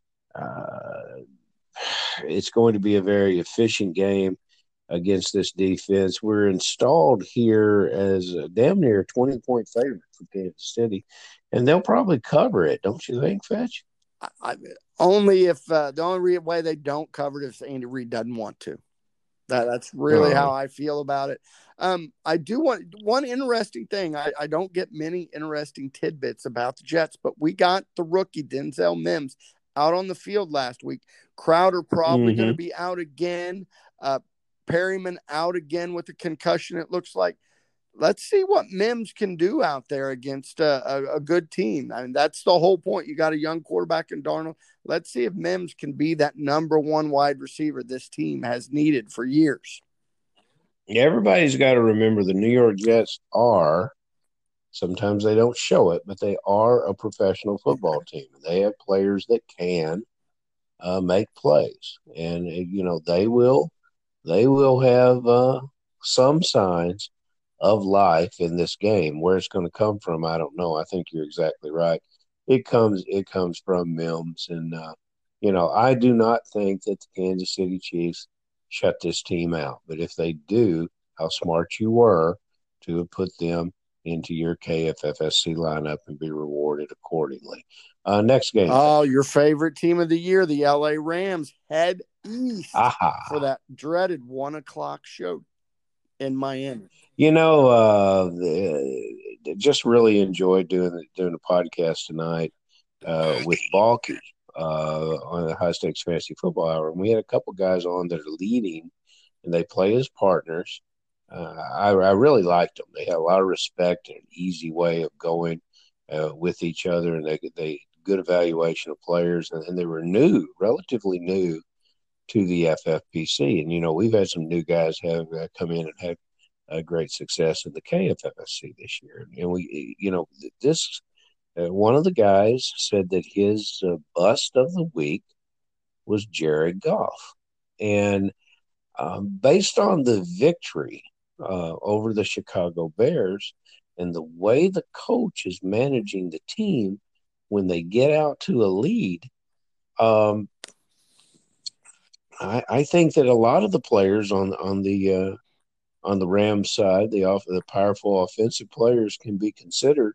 uh, it's going to be a very efficient game against this defense. We're installed here as a damn near a twenty-point favorite for Kansas City, and they'll probably cover it, don't you think, Fetch? I, I, only if uh, the only re- way they don't cover it is if Andy Reid doesn't want to. That, that's really Uh-huh. how I feel about it. Um, I do want one interesting thing. I, I don't get many interesting tidbits about the Jets, but we got the rookie Denzel Mims out on the field last week. Crowder probably Mhm. going to be out again. Uh, Perryman out again with a concussion, it looks like. Let's see what Mims can do out there against a, a, a good team. I mean, that's the whole point. You got a young quarterback in Darnold. Let's see if Mims can be that number one wide receiver this team has needed for years. Everybody's got to remember the New York Jets are, sometimes they don't show it, but they are a professional football team. They have players that can uh, make plays, and uh, you know they will they will have uh, some signs of life in this game. Where it's going to come from, I don't know. I think you're exactly right. It comes it comes from Mims, and uh, you know I do not think that the Kansas City Chiefs shut this team out. But if they do, how smart you were to have put them into your K F F S C lineup and be rewarded accordingly. Uh, next game. Oh, your favorite team of the year, the L A Rams, head east Aha. for that dreaded one o'clock show in Miami. You know, uh, the, just really enjoyed doing the, doing the podcast tonight uh, with Balky uh, on the High Stakes Fantasy Football Hour, and we had a couple guys on that are leading, and they play as partners. Uh, I, I really liked them. They had a lot of respect and an easy way of going uh, with each other, and they they good evaluation of players, and, and they were new, relatively new to the F F P C. And you know, we've had some new guys have uh, come in and had uh, great success in the K F F S C this year. And we, you know, this uh, one of the guys said that his uh, bust of the week was Jared Goff, and um, based on the victory uh, over the Chicago Bears and the way the coach is managing the team when they get out to a lead, um, I, I think that a lot of the players on on the uh, on the Rams side, the off the powerful offensive players, can be considered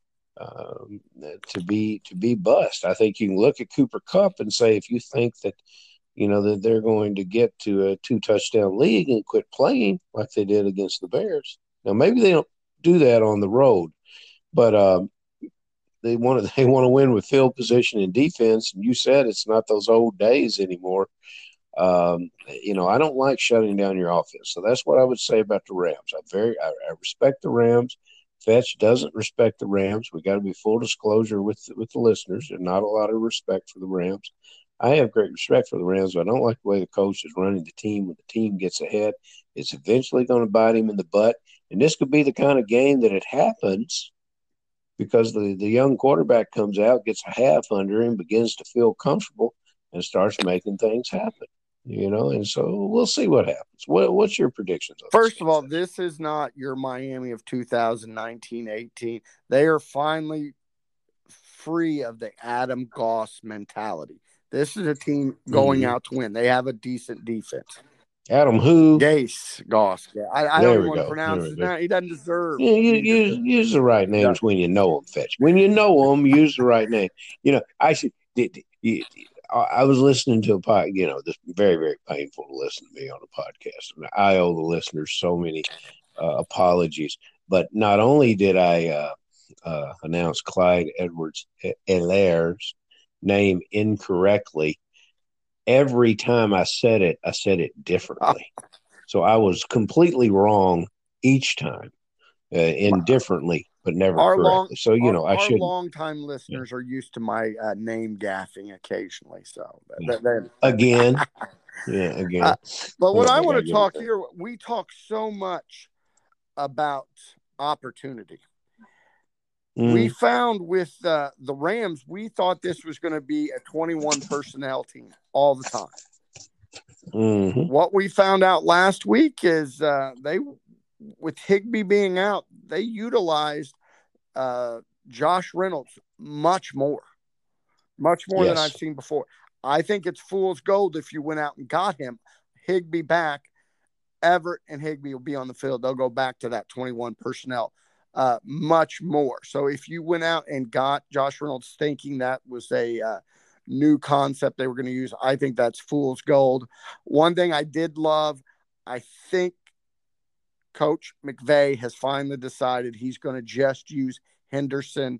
um, to be to be bust. I think you can look at Cooper Kupp and say, if you think that you know that they're going to get to a two touchdown league and quit playing like they did against the Bears. Now maybe they don't do that on the road, but um, they want to they want to win with field position and defense. And you said it's not those old days anymore. Um, you know, I don't like shutting down your offense. So that's what I would say about the Rams. I very, I, I respect the Rams. Fetch doesn't respect the Rams. We got to be full disclosure with with the listeners. There's not a lot of respect for the Rams. I have great respect for the Rams, but I don't like the way the coach is running the team. When the team gets ahead, it's eventually going to bite him in the butt. And this could be the kind of game that it happens because the, the young quarterback comes out, gets a half under him, begins to feel comfortable, and starts making things happen. You know, and so we'll see what happens. What, what's your predictions on First this of all, this is not your Miami of two thousand nineteen eighteen. They are finally free of the Adam Goss mentality. This is a team going Mhm. out to win. They have a decent defense. Adam who? Gase, Goss. Yeah, I, I There don't we even want to go. pronounce There his we go. name. He doesn't deserve. Yeah, you, me to- use use the right names when you know them, Fetch. When you know them, use the right name. You know, I should. Did, you, I was listening to a pod. You know, this very very painful to listen to me on a podcast. I, mean, I owe the listeners so many uh, apologies. But not only did I uh, uh, announce Clyde Edwards-Helaire's name incorrectly, every time I said it, I said it differently. So I was completely wrong each time, uh, indifferently, but never Our correctly. long, So, you our, know, I our shouldn't. longtime listeners are used to my uh, name gaffing occasionally. So, that, that, Again. Yeah, again. Uh, but what I think want I to get talk it. here, we talk so much about opportunity. We Mm, found with uh, the Rams, we thought this was going to be a twenty-one personnel team all the time. mhm. What we found out last week is uh, they, with Higbee being out, they utilized uh, Josh Reynolds much more, much more than Yes. I've seen before. I think it's fool's gold if you went out and got him. Higbee back, Everett and Higbee will be on the field. They'll go back to that twenty-one personnel uh, much more. So if you went out and got Josh Reynolds thinking that was a uh, new concept they were going to use, I think that's fool's gold. One thing I did love, I think Coach McVay has finally decided he's going to just use Henderson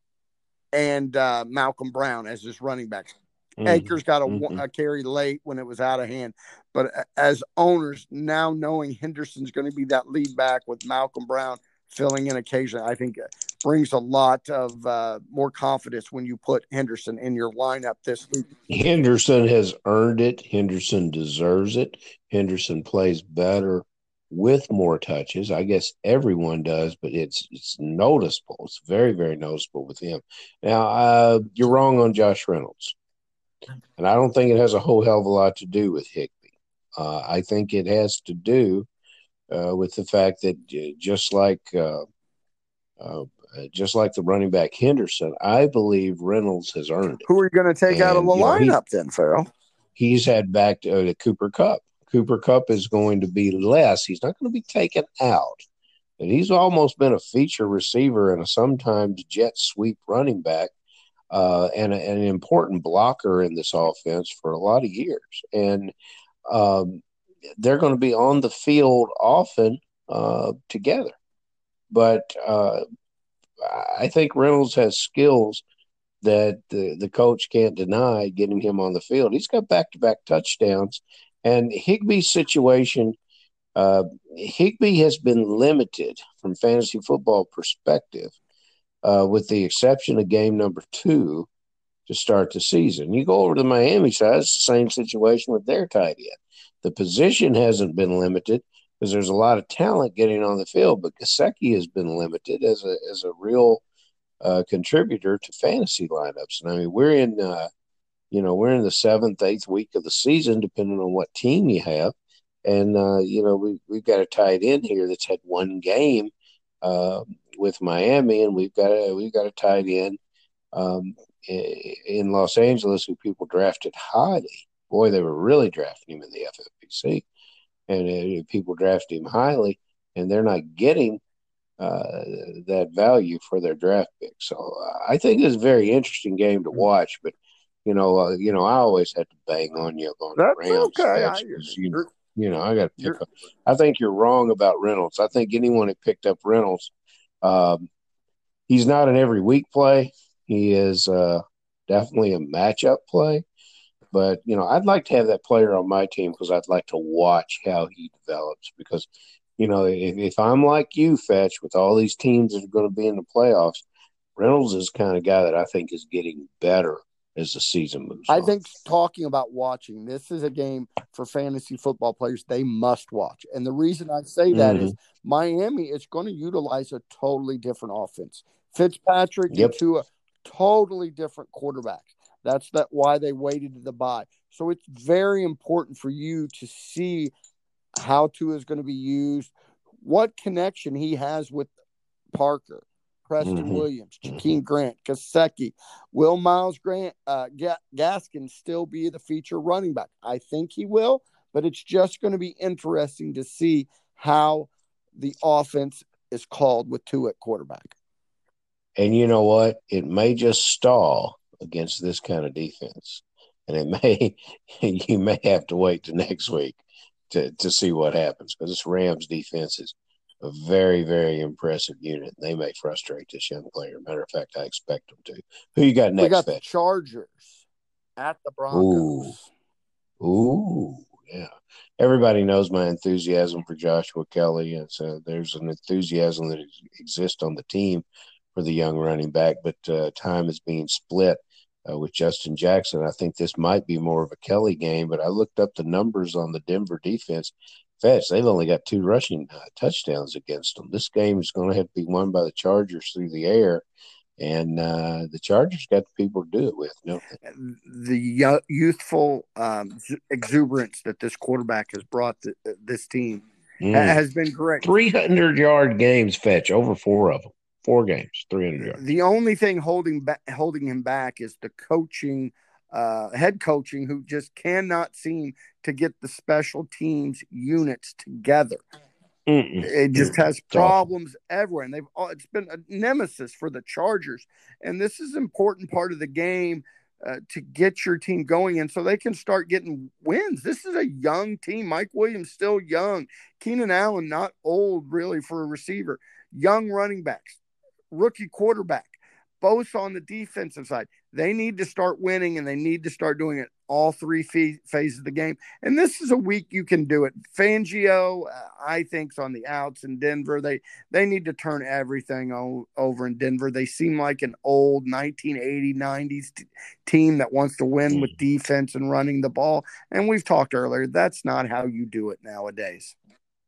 and uh, Malcolm Brown as his running backs. Mhm. Akers got a, Mhm. a carry late when it was out of hand. But as owners, now knowing Henderson's going to be that lead back with Malcolm Brown filling in occasionally, I think it brings a lot of uh, more confidence when you put Henderson in your lineup this week. Henderson has earned it. Henderson deserves it. Henderson plays better with more touches. I guess everyone does, but it's it's noticeable. It's very, very noticeable with him. Now, uh, you're wrong on Josh Reynolds, and I don't think it has a whole hell of a lot to do with Higbee. Uh, I think it has to do uh, with the fact that uh, just like uh, uh, just like the running back Henderson, I believe Reynolds has earned it. Who are you going to take out of And, the you know, he- lineup then, Farrell? He's had back to, uh, to Cooper Kupp. Cooper Kupp is going to be less. He's not going to be taken out. And he's almost been a feature receiver and a sometimes jet sweep running back uh, and, a, and an important blocker in this offense for a lot of years. And um, they're going to be on the field often uh, together. But uh, I think Reynolds has skills that the, the coach can't deny getting him on the field. He's got back-to-back touchdowns. And Higbee's situation, uh, Higbee has been limited from fantasy football perspective, uh, with the exception of game number two to start the season. You go over to the Miami side, it's the same situation with their tight end. The position hasn't been limited because there's a lot of talent getting on the field, but Gesicki has been limited as a as a real uh, contributor to fantasy lineups. And I mean, we're in, uh, you know, we're in the seventh, eighth week of the season, depending on what team you have. And, uh, you know, we, we've got a tight end here that's had one game uh, with Miami, and we've got a, we've got a tight end um, in Los Angeles who people drafted highly. Boy, they were really drafting him in the F F P C. And uh, people drafted him highly, and they're not getting Uh, that value for their draft pick. So uh, I think it's a very interesting game to watch. But you know, uh, you know, I always have to bang on you on the That's Rams. okay. Patch, I- 'cause you, you're- you know, I got to pick you're- up. I think you're wrong about Reynolds. I think anyone that picked up Reynolds, um, he's not an every week play. He is uh, definitely a matchup play. But you know, I'd like to have that player on my team because I'd like to watch how he develops. Because you know, if, if I'm like you, Fetch, with all these teams that are going to be in the playoffs, Reynolds is the kind of guy that I think is getting better as the season moves I on. think talking about watching, this is a game for fantasy football players they must watch. And the reason I say that Mhm. is Miami is going to utilize a totally different offense. Fitzpatrick Yep. and Tua, totally different quarterbacks. That's that why they waited to the bye. So it's very important for you to see how Tua is going to be used, what connection he has with Parker, Preston Mhm. Williams, Jakeem Grant, Gesicki. Will Miles Grant, uh, Ga- Gaskin still be the feature running back? I think he will, but it's just going to be interesting to see how the offense is called with Tua at quarterback. And you know what? It may just stall against this kind of defense. And it may, you may have to wait to next week to, to see what happens because this Rams defense is a very, very impressive unit. And they may frustrate this young player. Matter of fact, I expect them to. Who you got We next, got the Fetch? Chargers at the Broncos. Ooh, yeah. Everybody knows my enthusiasm for Joshua Kelly. And so there's an enthusiasm that ex- exists on the team for the young running back, but uh, time is being split uh, with Justin Jackson. I think this might be more of a Kelly game, but I looked up the numbers on the Denver defense. Fetch, they've only got two rushing uh, touchdowns against them. This game is going to have to be won by the Chargers through the air, and uh, the Chargers got the people to do it with. No, The yo- youthful um, exuberance that this quarterback has brought to this team ha- mm. has been great. three hundred yard games, Fetch, over four of them. Four games, three hundred yards. The only thing holding back, holding him back is the coaching, uh, head coaching, who just cannot seem to get the special teams units together. Mm-mm. It just Mm-mm. has It's awful. problems everywhere, and they've all, it's been a nemesis for the Chargers. And this is an important part of the game uh, to get your team going, and so they can start getting wins. This is a young team. Mike Williams still young. Keenan Allen not old really for a receiver. Young running backs, rookie quarterback, both on the defensive side. They need to start winning, and they need to start doing it all three fee- phases of the game. And this is a week you can do it. Fangio, uh, I think, is on the outs in Denver. They they need to turn everything o- over in Denver. They seem like an old nineteen eighties, nineties t- team that wants to win with defense and running the ball. And we've talked earlier, that's not how you do it nowadays.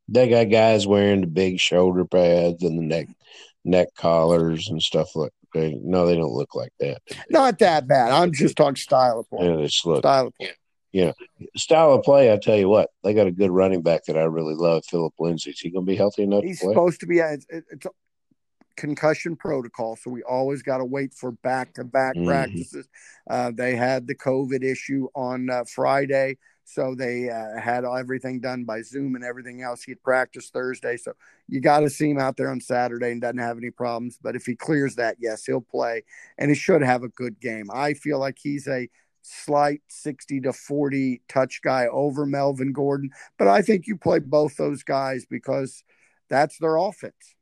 They got guys wearing the big shoulder pads and the neck neck collars and stuff like that. No, they don't look like that. Not that bad. I'm just talking style of play. Yeah, they just look. Style of play. Yeah, style of play. I tell you what, they got a good running back that I really love, Philip Lindsay. Is he going to be healthy enough He's to play? supposed to be. It's, it's a concussion protocol, so we always got to wait for back-to-back Mhm. practices. Uh, they had the COVID issue on uh, Friday, so they uh, had everything done by Zoom and everything else. He'd practice Thursday, so you got to see him out there on Saturday and doesn't have any problems. But if he clears that, yes, he'll play, and he should have a good game. I feel like he's a slight sixty to forty touch guy over Melvin Gordon, but I think you play both those guys because that's their offense.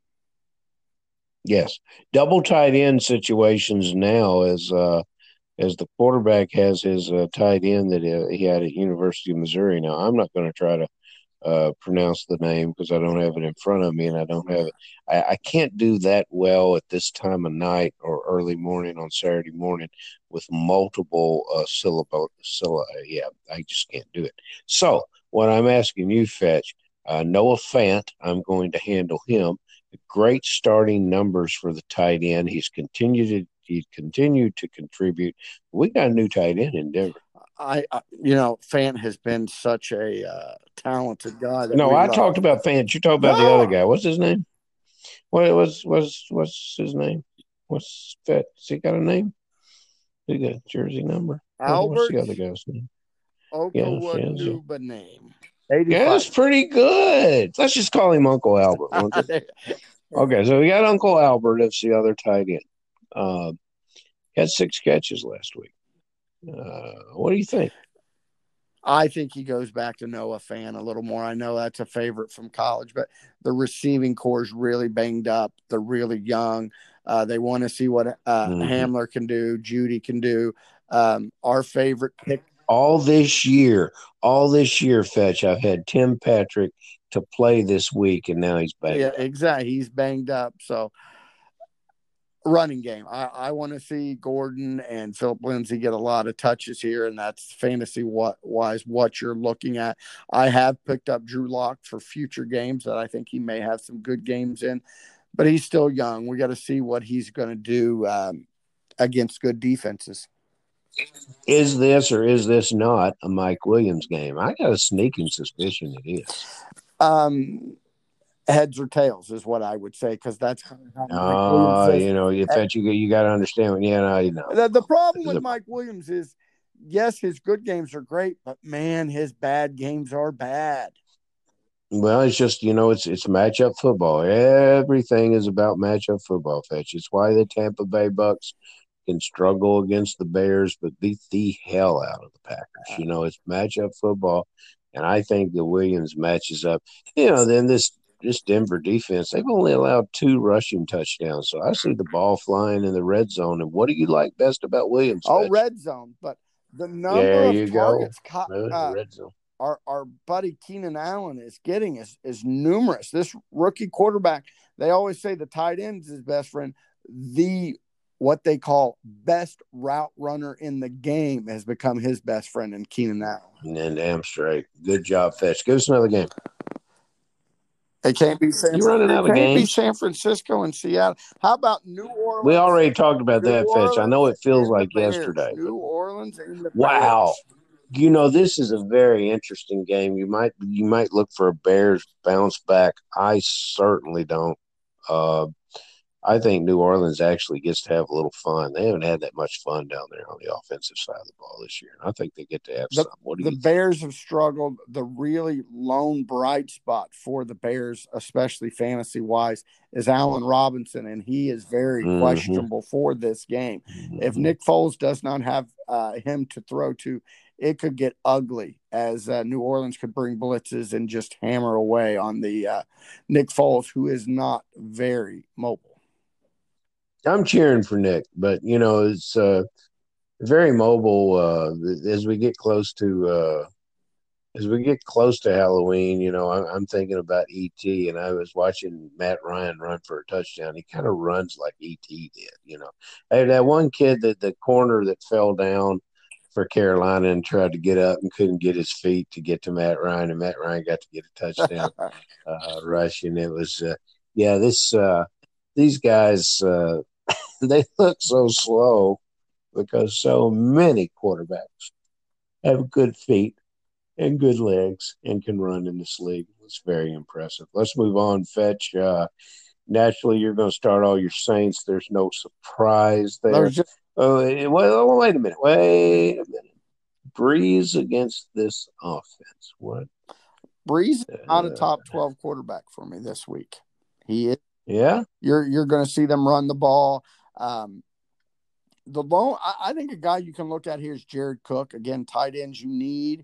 Yes, double tight end situations now as uh, as the quarterback has his uh, tight end that uh, he had at University of Missouri. Now I'm not going to try to uh, pronounce the name because I don't have it in front of me and I don't have it. I, I can't do that well at this time of night or early morning on Saturday morning with multiple uh, syllable. Syllable, yeah, I just can't do it. So what I'm asking you, Fetch, uh, Noah Fant, I'm going to handle him. Great starting numbers for the tight end. He's continued to he's continued to contribute. We got a new tight end in Denver. I, I you know, Fant has been such a uh, talented guy. That No, we I love. talked about Fant. You talked about the No! other guy. What's his name? What was was what's his name? What's that? Has he got a name? He got a jersey number. What's Albert the other guy's name? Okawanuba name. Yeah, that's pretty good. Let's just call him Uncle Albert. won't you? Okay, so we got Uncle Albert as the other tight end. Uh, he had six catches last week. Uh, what do you think? I think he goes back to Noah Fant a little more. I know that's a favorite from college, but the receiving core is really banged up. They're really young. Uh, they want to see what uh, Mhm. Hamler can do, Judy can do. Um, our favorite pick. All this year, all this year, Fetch, I've had Tim Patrick to play this week, and now he's banged Yeah, up. exactly. He's banged up. So, running game. I, I want to see Gordon and Philip Lindsay get a lot of touches here, and that's fantasy what wise what you're looking at. I have picked up Drew Lock for future games that I think he may have some good games in, but he's still young. We got to see what he's going to do um, against good defenses. Is this or is this not a Mike Williams game? I got a sneaking suspicion it is. Um, heads or tails is what I would say, because that's kind of how Mike Oh, Williams is. you know, you Fetch, you, you got to understand. Yeah, no, you know. The, the problem This is with a- Mike Williams is, yes, his good games are great, but man, his bad games are bad. Well, it's just, you know, it's it's matchup football. Everything is about matchup football, Fetch. It's why the Tampa Bay Bucks can struggle against the Bears, but beat the hell out of the Packers. You know, it's matchup football, and I think the Williams matches up. You know, then this this Denver defense, they've only allowed two rushing touchdowns, so I see the ball flying in the red zone. And what do you like best about Williams? Oh, Fetch? red zone, but the number There of you go. targets co- Really, uh, red zone. our our buddy Keenan Allen is getting is is numerous. This rookie quarterback, they always say the tight end is his best friend. The what they call best route runner in the game has become his best friend in Keenan Allen. And then damn straight. Good job, Fetch. Give us another game. It can't be San. You running out of it can't be games? San Francisco and Seattle. How about New Orleans? We already talked about New that, Fetch. I know it Orleans feels and the like Bears. yesterday. New Orleans and the Wow. Bears. You know, this is a very interesting game. You might you might look for a Bears bounce back. I certainly don't. Uh, I think New Orleans actually gets to have a little fun. They haven't had that much fun down there on the offensive side of the ball this year. I think they get to have The, some. What do the you think? Bears have struggled. The really lone bright spot for the Bears, especially fantasy wise, is Allen Robinson, and he is very Mhm. questionable for this game. If Mhm. Nick Foles does not have uh, him to throw to, it could get ugly, as uh, New Orleans could bring blitzes and just hammer away on the uh, Nick Foles, who is not very mobile. I'm cheering for Nick, but you know it's uh, very mobile. Uh, as we get close to uh, as we get close to Halloween, you know, I'm, I'm thinking about E T, and I was watching Matt Ryan run for a touchdown. He kind of runs like E T did, you know. Hey, that one kid, that the corner that fell down for Carolina and tried to get up and couldn't get his feet to get to Matt Ryan, and Matt Ryan got to get a touchdown uh, rushing. It was, uh, yeah, this uh, these guys, uh, they look so slow because so many quarterbacks have good feet and good legs and can run in this league. It's very impressive. Let's move on, Fetch. Uh, naturally, you're going to start all your Saints. There's no surprise there. There's just Oh, wait, well, wait a minute. Wait a minute. Breeze against this offense. What? Breeze is not a Uh, top twelve quarterback for me this week. He is. yeah. You're you're going to see them run the ball. Um, the lone, I, I think a guy you can look at here is Jared Cook. Again, tight ends you need.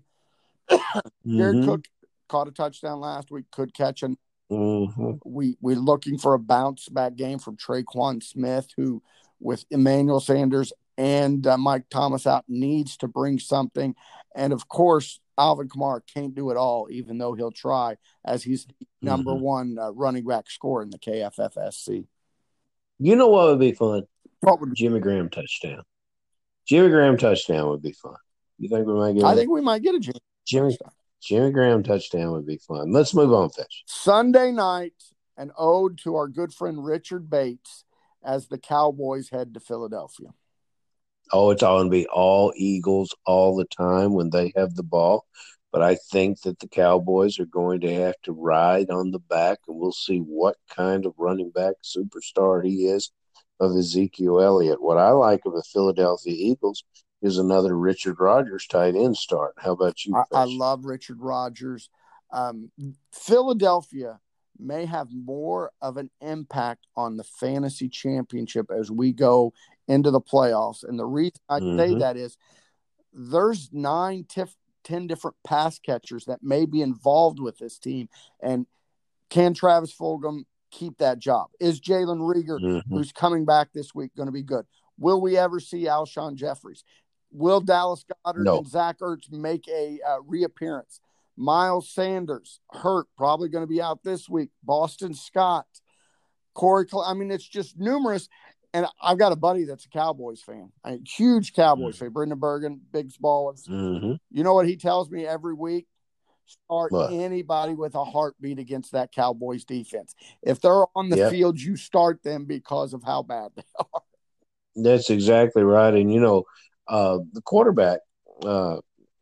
Jared Mhm. Cook caught a touchdown last week. Could catch an. Mhm. We we're looking for a bounce back game from Traquan Smith, who with Emmanuel Sanders and uh, Mike Thomas out needs to bring something. And of course, Alvin Kamara can't do it all, even though he'll try, as he's the number Mhm. one uh, running back scorer in the K F F S C. You know what would be fun? What would Jimmy Graham touchdown. Jimmy Graham touchdown would be fun. You think we might get I one? think we might get a Jimmy Jimmy touchdown. Jimmy Graham touchdown would be fun. Let's move on, Fetch. Sunday night, an ode to our good friend Richard Bates as the Cowboys head to Philadelphia. Oh, it's all going to be all Eagles all the time when they have the ball. But I think that the Cowboys are going to have to ride on the back, and we'll see what kind of running back superstar he is of Ezekiel Elliott. What I like of the Philadelphia Eagles is another Richard Rodgers tight end start. How about you, I, I Fetch? love Richard Rodgers. Um, Philadelphia may have more of an impact on the fantasy championship as we go into the playoffs. And the reason I say Mhm. that is there's nine, tif- ten different pass catchers that may be involved with this team. And can Travis Fulgham keep that job? Is Jalen Rieger, Mhm. who's coming back this week, going to be good? Will we ever see Alshon Jeffries? Will Dallas Goedert No. and Zach Ertz make a uh, reappearance? Miles Sanders, hurt, probably going to be out this week. Boston Scott, Corey, Cl- I mean, it's just numerous. And I've got a buddy that's a Cowboys fan, a huge Cowboys fan, Brendan Bergen, Big Ballers. Mhm. You know what he tells me every week? Start What? anybody with a heartbeat against that Cowboys defense. If they're on the Yep. field, you start them because of how bad they are. That's exactly right. And, you know, uh, the quarterback, uh,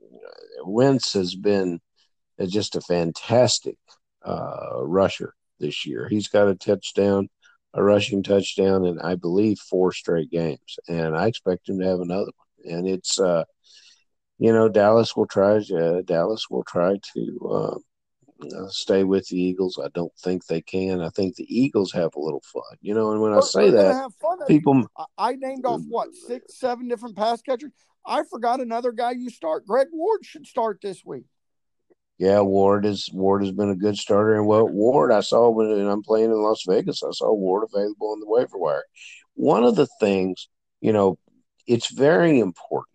Wentz, has been just a fantastic uh, rusher this year. He's got a touchdown, a rushing touchdown, in, I believe, four straight games. And I expect him to have another one. And it's, uh, you know, Dallas will try, uh, Dallas will try to uh, uh, stay with the Eagles. I don't think they can. I think the Eagles have a little fun, you know. And when I They're, say they're going to that, have fun. people, I, I named off, what, six, seven different pass catchers? I forgot another guy you start. Greg Ward should start this week. yeah, Ward is Ward has been a good starter. And well, Ward, I saw when and I'm playing in Las Vegas, I saw Ward available on the waiver wire. One of the things, you know, it's very important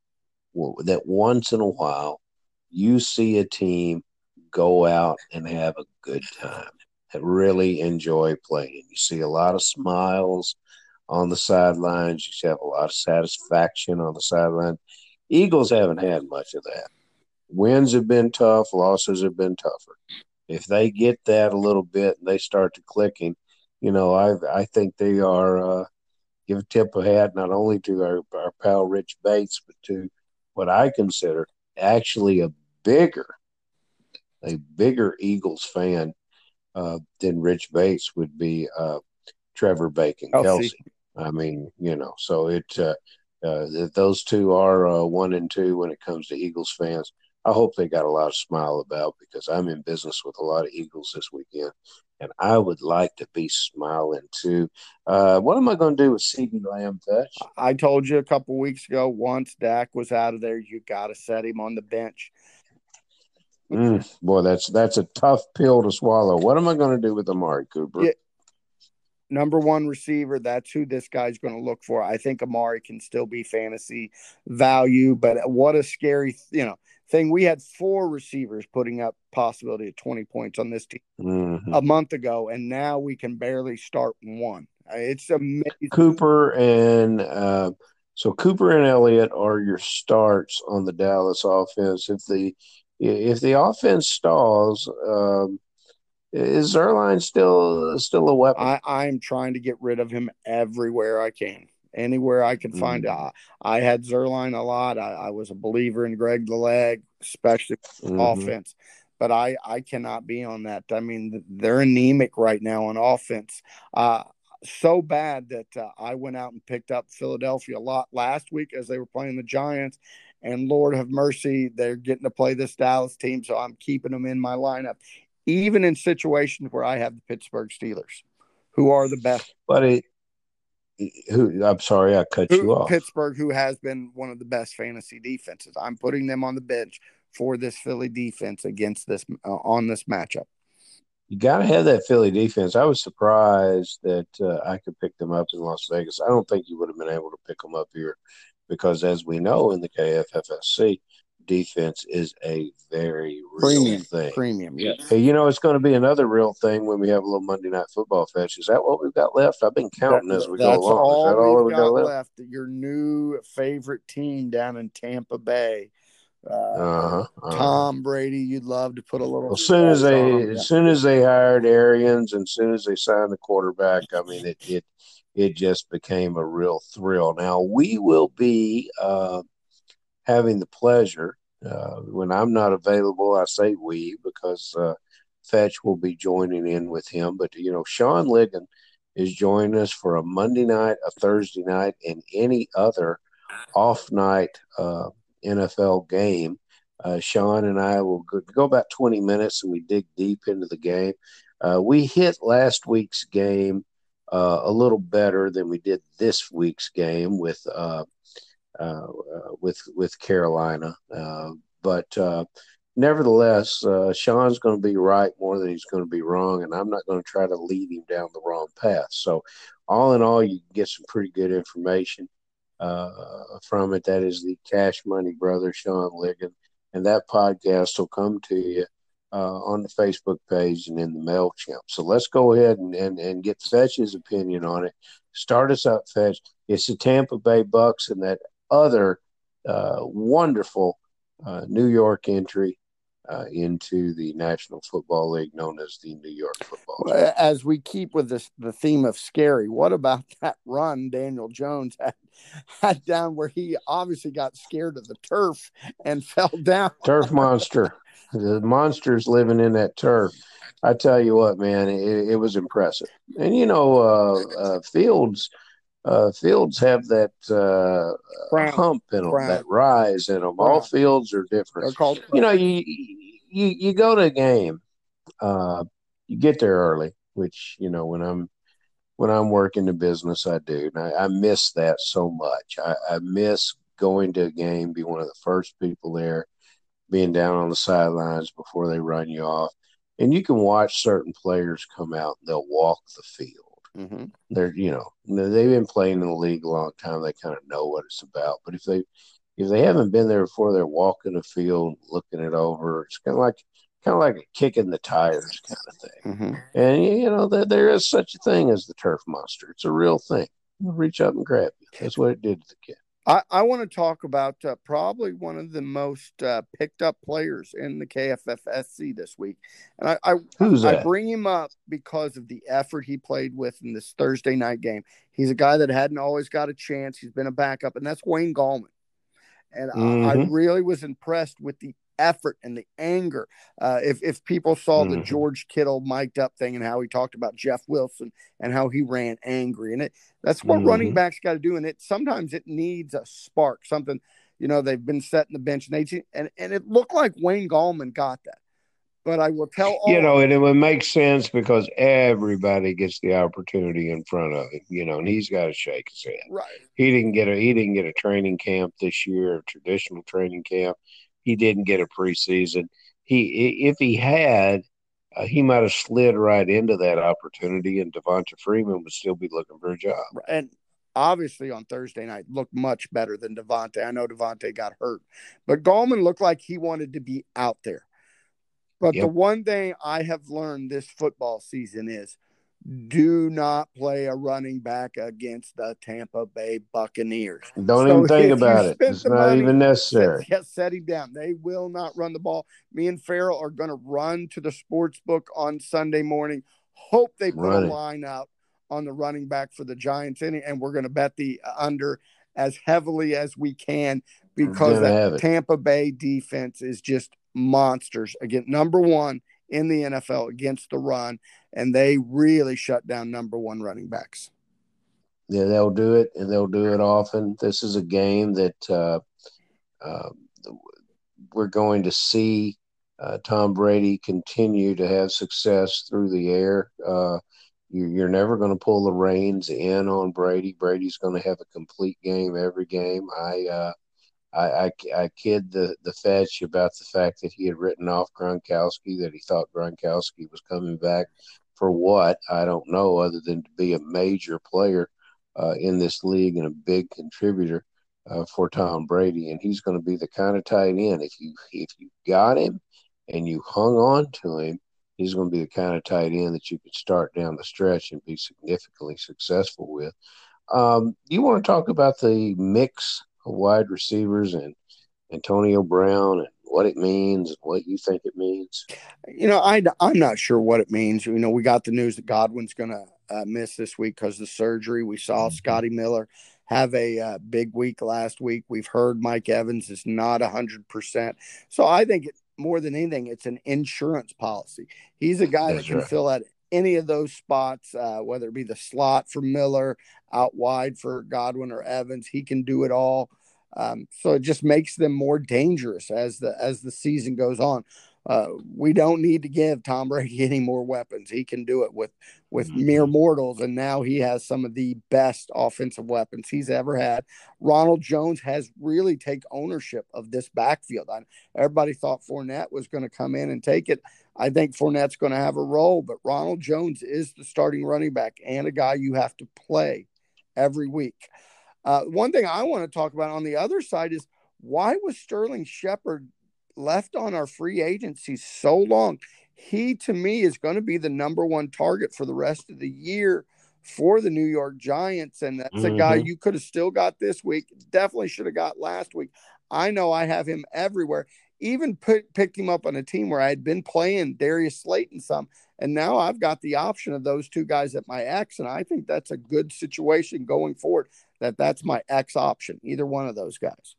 that once in a while you see a team go out and have a good time and really enjoy playing. You see a lot of smiles on the sidelines. You have a lot of satisfaction on the sideline. Eagles haven't had much of that. Wins have been tough. Losses have been tougher. If they get that a little bit and they start to clicking, you know, I I think they are uh, give a tip of hat not only to our, our pal Rich Bates, but to what I consider actually a bigger, a bigger Eagles fan uh, than Rich Bates would be uh, Trevor Bacon Kelsey. Kelsey. I mean, you know, so it uh, uh, those two are uh, one and two when it comes to Eagles fans. I hope they got a lot of smile about because I'm in business with a lot of Eagles this weekend, and I would like to be smiling too. Uh, what am I going to do with CeeDee Lamb, Fetch? I told you a couple weeks ago, once Dak was out of there, you got to set him on the bench. Mm, boy, that's that's a tough pill to swallow. What am I going to do with Amari Cooper? Yeah. Number one receiver, that's who this guy's going to look for. I think Amari can still be fantasy value, but what a scary, you know, thing. We had four receivers putting up possibility of twenty points on this team Mm-hmm. a month ago, and now we can barely start one. It's amazing. Cooper and uh, So Cooper and Elliott are your starts on the Dallas offense. If the if the offense stalls, um, is Zerline still still a weapon? I, I'm trying to get rid of him everywhere I can. Anywhere I can find it. Mm-hmm. I, I had Zerline a lot. I, I was a believer in Greg the Leg, especially Mm-hmm. offense. But I, I cannot be on that. I mean, they're anemic right now on offense. Uh, so bad that uh, I went out and picked up Philadelphia a lot last week as they were playing the Giants. And Lord have mercy, they're getting to play this Dallas team. So I'm keeping them in my lineup, even in situations where I have the Pittsburgh Steelers, who are the best. But it, who? I'm sorry, I cut Who, you off. Pittsburgh, who has been one of the best fantasy defenses. I'm putting them on the bench for this Philly defense against this uh, on this matchup. You got to have that Philly defense. I was surprised that uh, I could pick them up in Las Vegas. I don't think you would have been able to pick them up here because, as we know in the K F F S C, defense is a very real Premium, thing. premium, yes. Hey, you know, it's going to be another real thing when we have a little Monday Night Football fetch. Is that what we've got left? I've been counting That, as we go that's along. Is all that all we've we got, got left? left. Your new favorite team down in Tampa Bay. Uh, Uh-huh, uh-huh. Tom Brady, you'd love to put a little. Well, as soon as they, yeah. as soon as they hired Arians, and as soon as they signed the quarterback, I mean, it, it, it just became a real thrill. Now we will be uh, having the pleasure uh, when I'm not available. I say we because uh, Fetch will be joining in with him. But you know, Sean Ligon is joining us for a Monday night, a Thursday night, and any other off night uh, N F L game. Uh, Sean and I will go, go about twenty minutes and we dig deep into the game. Uh, we hit last week's game uh, a little better than we did this week's game with uh, uh, with with Carolina, uh, but uh, nevertheless, uh, Sean's going to be right more than he's going to be wrong, and I'm not going to try to lead him down the wrong path. So, all in all, you get some pretty good information uh, from it. That is the Cash Money Brother, Sean Ligon. And that podcast will come to you uh, on the Facebook page and in the MailChimp. So let's go ahead and, and, and get Fetch's opinion on it. Start us up, Fetch. It's the Tampa Bay Bucks and that other uh, wonderful uh, New York entry uh, into the National Football League known as the New York Football League. As we keep with this, the theme of scary, what about that run Daniel Jones had, had down where he obviously got scared of the turf and fell down? Turf monster. The monster's living in that turf. I tell you what, man, it, it was impressive. And, you know, uh, uh, Fields uh, Fields have that uh, Crown. hump in them, Crown. that rise in them. Crown. All fields are different. They're called You know, you, you, you go to a game, uh, you get there early, which, you know, when I'm when I'm working the business, I do. And I, I miss that so much. I, I miss going to a game, be one of the first people there, being down on the sidelines before they run you off. And you can watch certain players come out and they'll walk the field. Mm-hmm. They're, you know, they've been playing in the league a long time. They kind of know what it's about. But if they if they haven't been there before, they're walking the field, looking it over. It's kind of like kind of like a kicking the tires kind of thing. Mm-hmm. And you know, there, there is such a thing as the turf monster. It's a real thing. It'll reach up and grab you. That's what it did to the kid. I, I want to talk about uh, probably one of the most uh, picked up players in the K F F S C this week. And I, I, Who's that? I bring him up because of the effort he played with in this Thursday night game. He's a guy that hadn't always got a chance. He's been a backup, and that's Wayne Gallman. And mm-hmm. I, I really was impressed with the effort and the anger. Uh, if if people saw mm-hmm. the George Kittle mic'd up thing and how he talked about Jeff Wilson and how he ran angry, and it that's what mm-hmm. running backs got to do. And it sometimes it needs a spark, something, you know, they've been setting the bench and they and, and it looked like Wayne Gallman got that. But I will tell all you know, and it would make sense because everybody gets the opportunity in front of him, you know, and he's got to shake his head. Right. He didn't get a he didn't get a training camp this year, a traditional training camp. He didn't get a preseason. He, if he had, uh, he might have slid right into that opportunity, and Devonta Freeman would still be looking for a job. And obviously on Thursday night looked much better than Devonta. I know Devonta got hurt, but Gallman looked like he wanted to be out there. But yep. the one thing I have learned this football season is do not play a running back against the Tampa Bay Buccaneers. Don't So even think if you about it. spent It's the not money, even set, necessary. yeah, set him down. They will not run the ball. Me and Farrell are going to run to the sports book on Sunday morning. Hope they put a Run it. line up on the running back for the Giants, and and we're going to bet the under as heavily as we can because Gonna that have it. Tampa Bay defense is just monsters. Again, number one in the N F L against the run, and they really shut down number one running backs. Yeah, they'll do it, and they'll do it often. This is a game that uh, uh, we're going to see uh, Tom Brady continue to have success through the air. Uh, you, you're never going to pull the reins in on Brady. Brady's going to have a complete game every game. I uh, I, I, I kid the, the fetch about the fact that he had written off Gronkowski, that he thought Gronkowski was coming back for what, I don't know, other than to be a major player uh, in this league and a big contributor uh, for Tom Brady. And he's going to be the kind of tight end. If you, if you got him and you hung on to him, he's going to be the kind of tight end that you could start down the stretch and be significantly successful with. Um, you want to talk about the mix of wide receivers and Antonio Brown and what it means and what you think it means? You know, I, I'm not sure what it means. You know, we got the news that Godwin's going to uh, miss this week because of the surgery. We saw Scotty Miller have a uh, big week last week. We've heard Mike Evans is not one hundred percent. So I think it, more than anything, it's an insurance policy. He's a guy That's that can right. fill out any of those spots, uh, whether it be the slot for Miller, out wide for Godwin or Evans. He can do it all. Um, so it just makes them more dangerous as the as the season goes on. Uh, we don't need to give Tom Brady any more weapons. He can do it with with Mhm. mere mortals, and now he has some of the best offensive weapons he's ever had. Ronald Jones has really take ownership of this backfield. I, everybody thought Fournette was going to come in and take it. I think Fournette's going to have a role, but Ronald Jones is the starting running back and a guy you have to play every week. Uh, one thing I want to talk about on the other side is why was Sterling Shepard left on our free agency so long? He, to me, is going to be the number one target for the rest of the year for the New York Giants. And that's mm-hmm. a guy you could have still got this week. Definitely should have got last week. I know I have him everywhere. Even put, picked him up on a team where I had been playing Darius Slayton some. And now I've got the option of those two guys at my X. And I think that's a good situation going forward, that that's my X option, either one of those guys.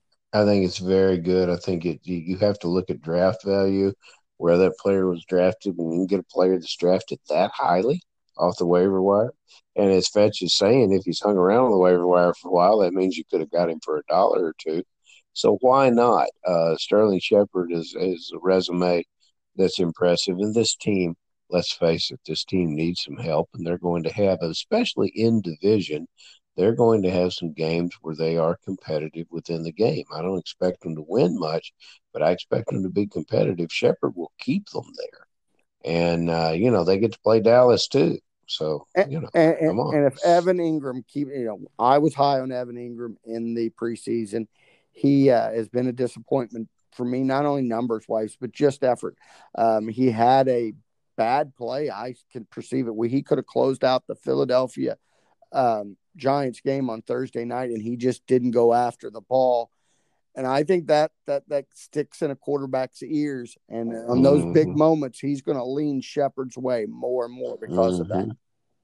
I think it's very good. I think it you, you have to look at draft value, where that player was drafted, and you can get a player that's drafted that highly off the waiver wire. And as Fetch is saying, if he's hung around on the waiver wire for a while, that means you could have got him for a dollar or two. So why not? Uh, Sterling Shepard is, is a resume that's impressive. And this team, let's face it, this team needs some help, and they're going to have, especially in division, they're going to have some games where they are competitive within the game. I don't expect them to win much, but I expect them to be competitive. Shepard will keep them there. And, uh, you know, they get to play Dallas too. So, you know, and, come on. And if Evan Ingram keep, you know, I was high on Evan Ingram in the preseason. He uh, has been a disappointment for me, not only numbers wise, but just effort. Um, he had a bad play. I can perceive it. He could have closed out the Philadelphia um, Giants game on Thursday night, and he just didn't go after the ball. And I think that that that sticks in a quarterback's ears. And on those mm-hmm. big moments, he's going to lean Shepard's way more and more because mm-hmm. of that.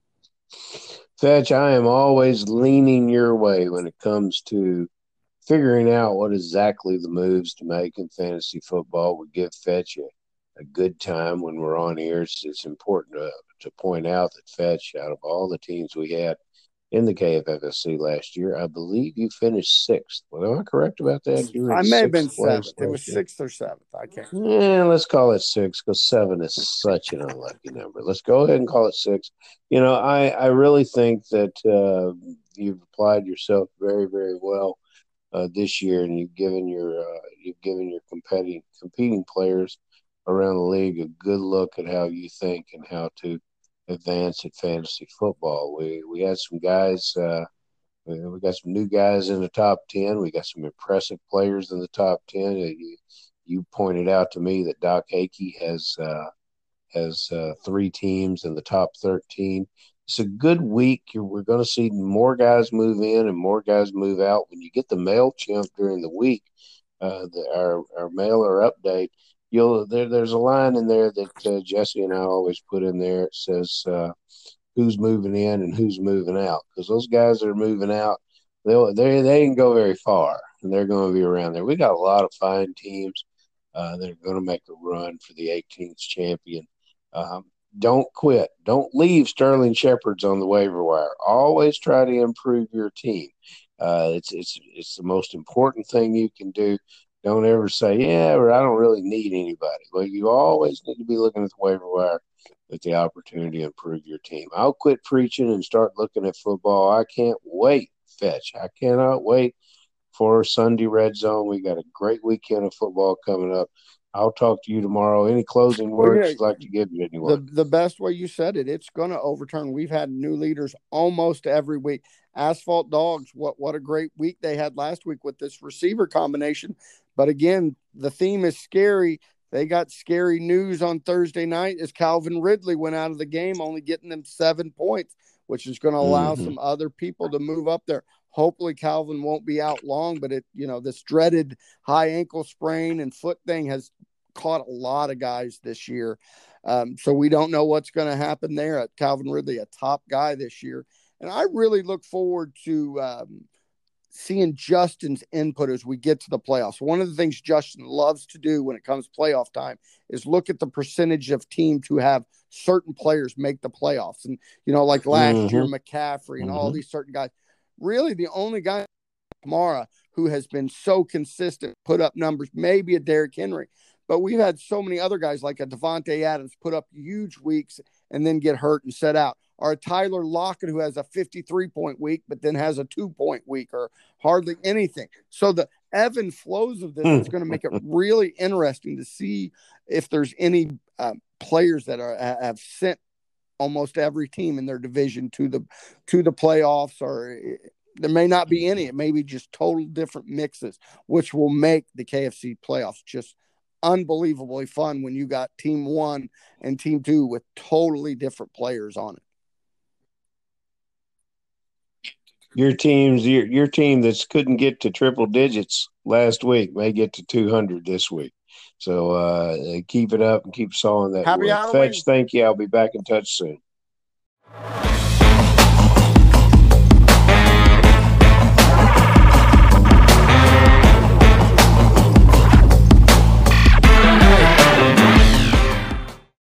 Fetch, I am always leaning your way when it comes to figuring out what exactly the moves to make in fantasy football would give Fetch a, a good time when we're on here. It's, it's important to, to point out that Fetch, out of all the teams we had in the K F F S C last year, I believe you finished sixth. Well, am I correct about that? You were I may have been seventh. It was year. sixth or seventh. I can't. Yeah, let's call it six, because seven is such an unlucky number. Let's go ahead and call it six. You know, I, I really think that uh, you've applied yourself very, very well uh, this year, and you've given your uh, you've given your competing competing players around the league a good look at how you think and how to advance at fantasy football. We we had some guys. Uh, we got some new guys in the top ten. We got some impressive players in the top ten. You, you pointed out to me that Doc Hakey has uh, as uh, three teams in the top thirteen. It's a good week. You're, we're going to see more guys move in and more guys move out. When you get the MailChimp during the week, uh, the, our our mailer update, you'll there. There's a line in there that uh, Jesse and I always put in there. It says uh, who's moving in and who's moving out, because those guys that are moving out, they they they didn't go very far, and they're going to be around there. We got a lot of fine teams uh, that are going to make a run for the eighteenth champion. Um, Don't quit. Don't leave Sterling Shepard's on the waiver wire. Always try to improve your team. Uh, it's it's it's the most important thing you can do. Don't ever say, yeah, or I don't really need anybody. Well, you always need to be looking at the waiver wire with the opportunity to improve your team. I'll quit preaching and start looking at football. I can't wait, Fetch. I cannot wait for Sunday Red Zone. We got a great weekend of football coming up. I'll talk to you tomorrow. Any closing Well, words yeah, you'd like to give to the anyone? the best way you said it, it's going to overturn. We've had new leaders almost every week. Asphalt Dogs, what what a great week they had last week with this receiver combination. But again, the theme is scary. They got scary news on Thursday night as Calvin Ridley went out of the game, only getting them seven points, which is going to allow Mm-hmm. some other people to move up there. Hopefully Calvin won't be out long, but it, you know, this dreaded high ankle sprain and foot thing has caught a lot of guys this year. Um, so we don't know what's going to happen there. At Calvin Ridley, a top guy this year. And I really look forward to um, seeing Justin's input as we get to the playoffs. One of the things Justin loves to do when it comes to playoff time is look at the percentage of teams who have certain players make the playoffs. And, you know, like last year, Mm-hmm. McCaffrey and all Mm-hmm. these certain guys. Really, the only guy, Kamara, who has been so consistent, put up numbers, maybe a Derrick Henry. But we've had so many other guys like a Devontae Adams put up huge weeks and then get hurt and set out. Or a Tyler Lockett who has a fifty-three point week, but then has a two point week or hardly anything. So the ebb and flows of this is going to make it really interesting to see if there's any uh, players that are have sent almost every team in their division to the to the playoffs, or there may not be any. It may be just total different mixes, which will make the K F C playoffs just unbelievably fun when you got team one and team two with totally different players on it. Your team's your your team that couldn't get to triple digits last week may get to two hundred this week. So uh, keep it up and keep sawing that Happy wood. Halloween. Fetch, thank you. I'll be back in touch soon.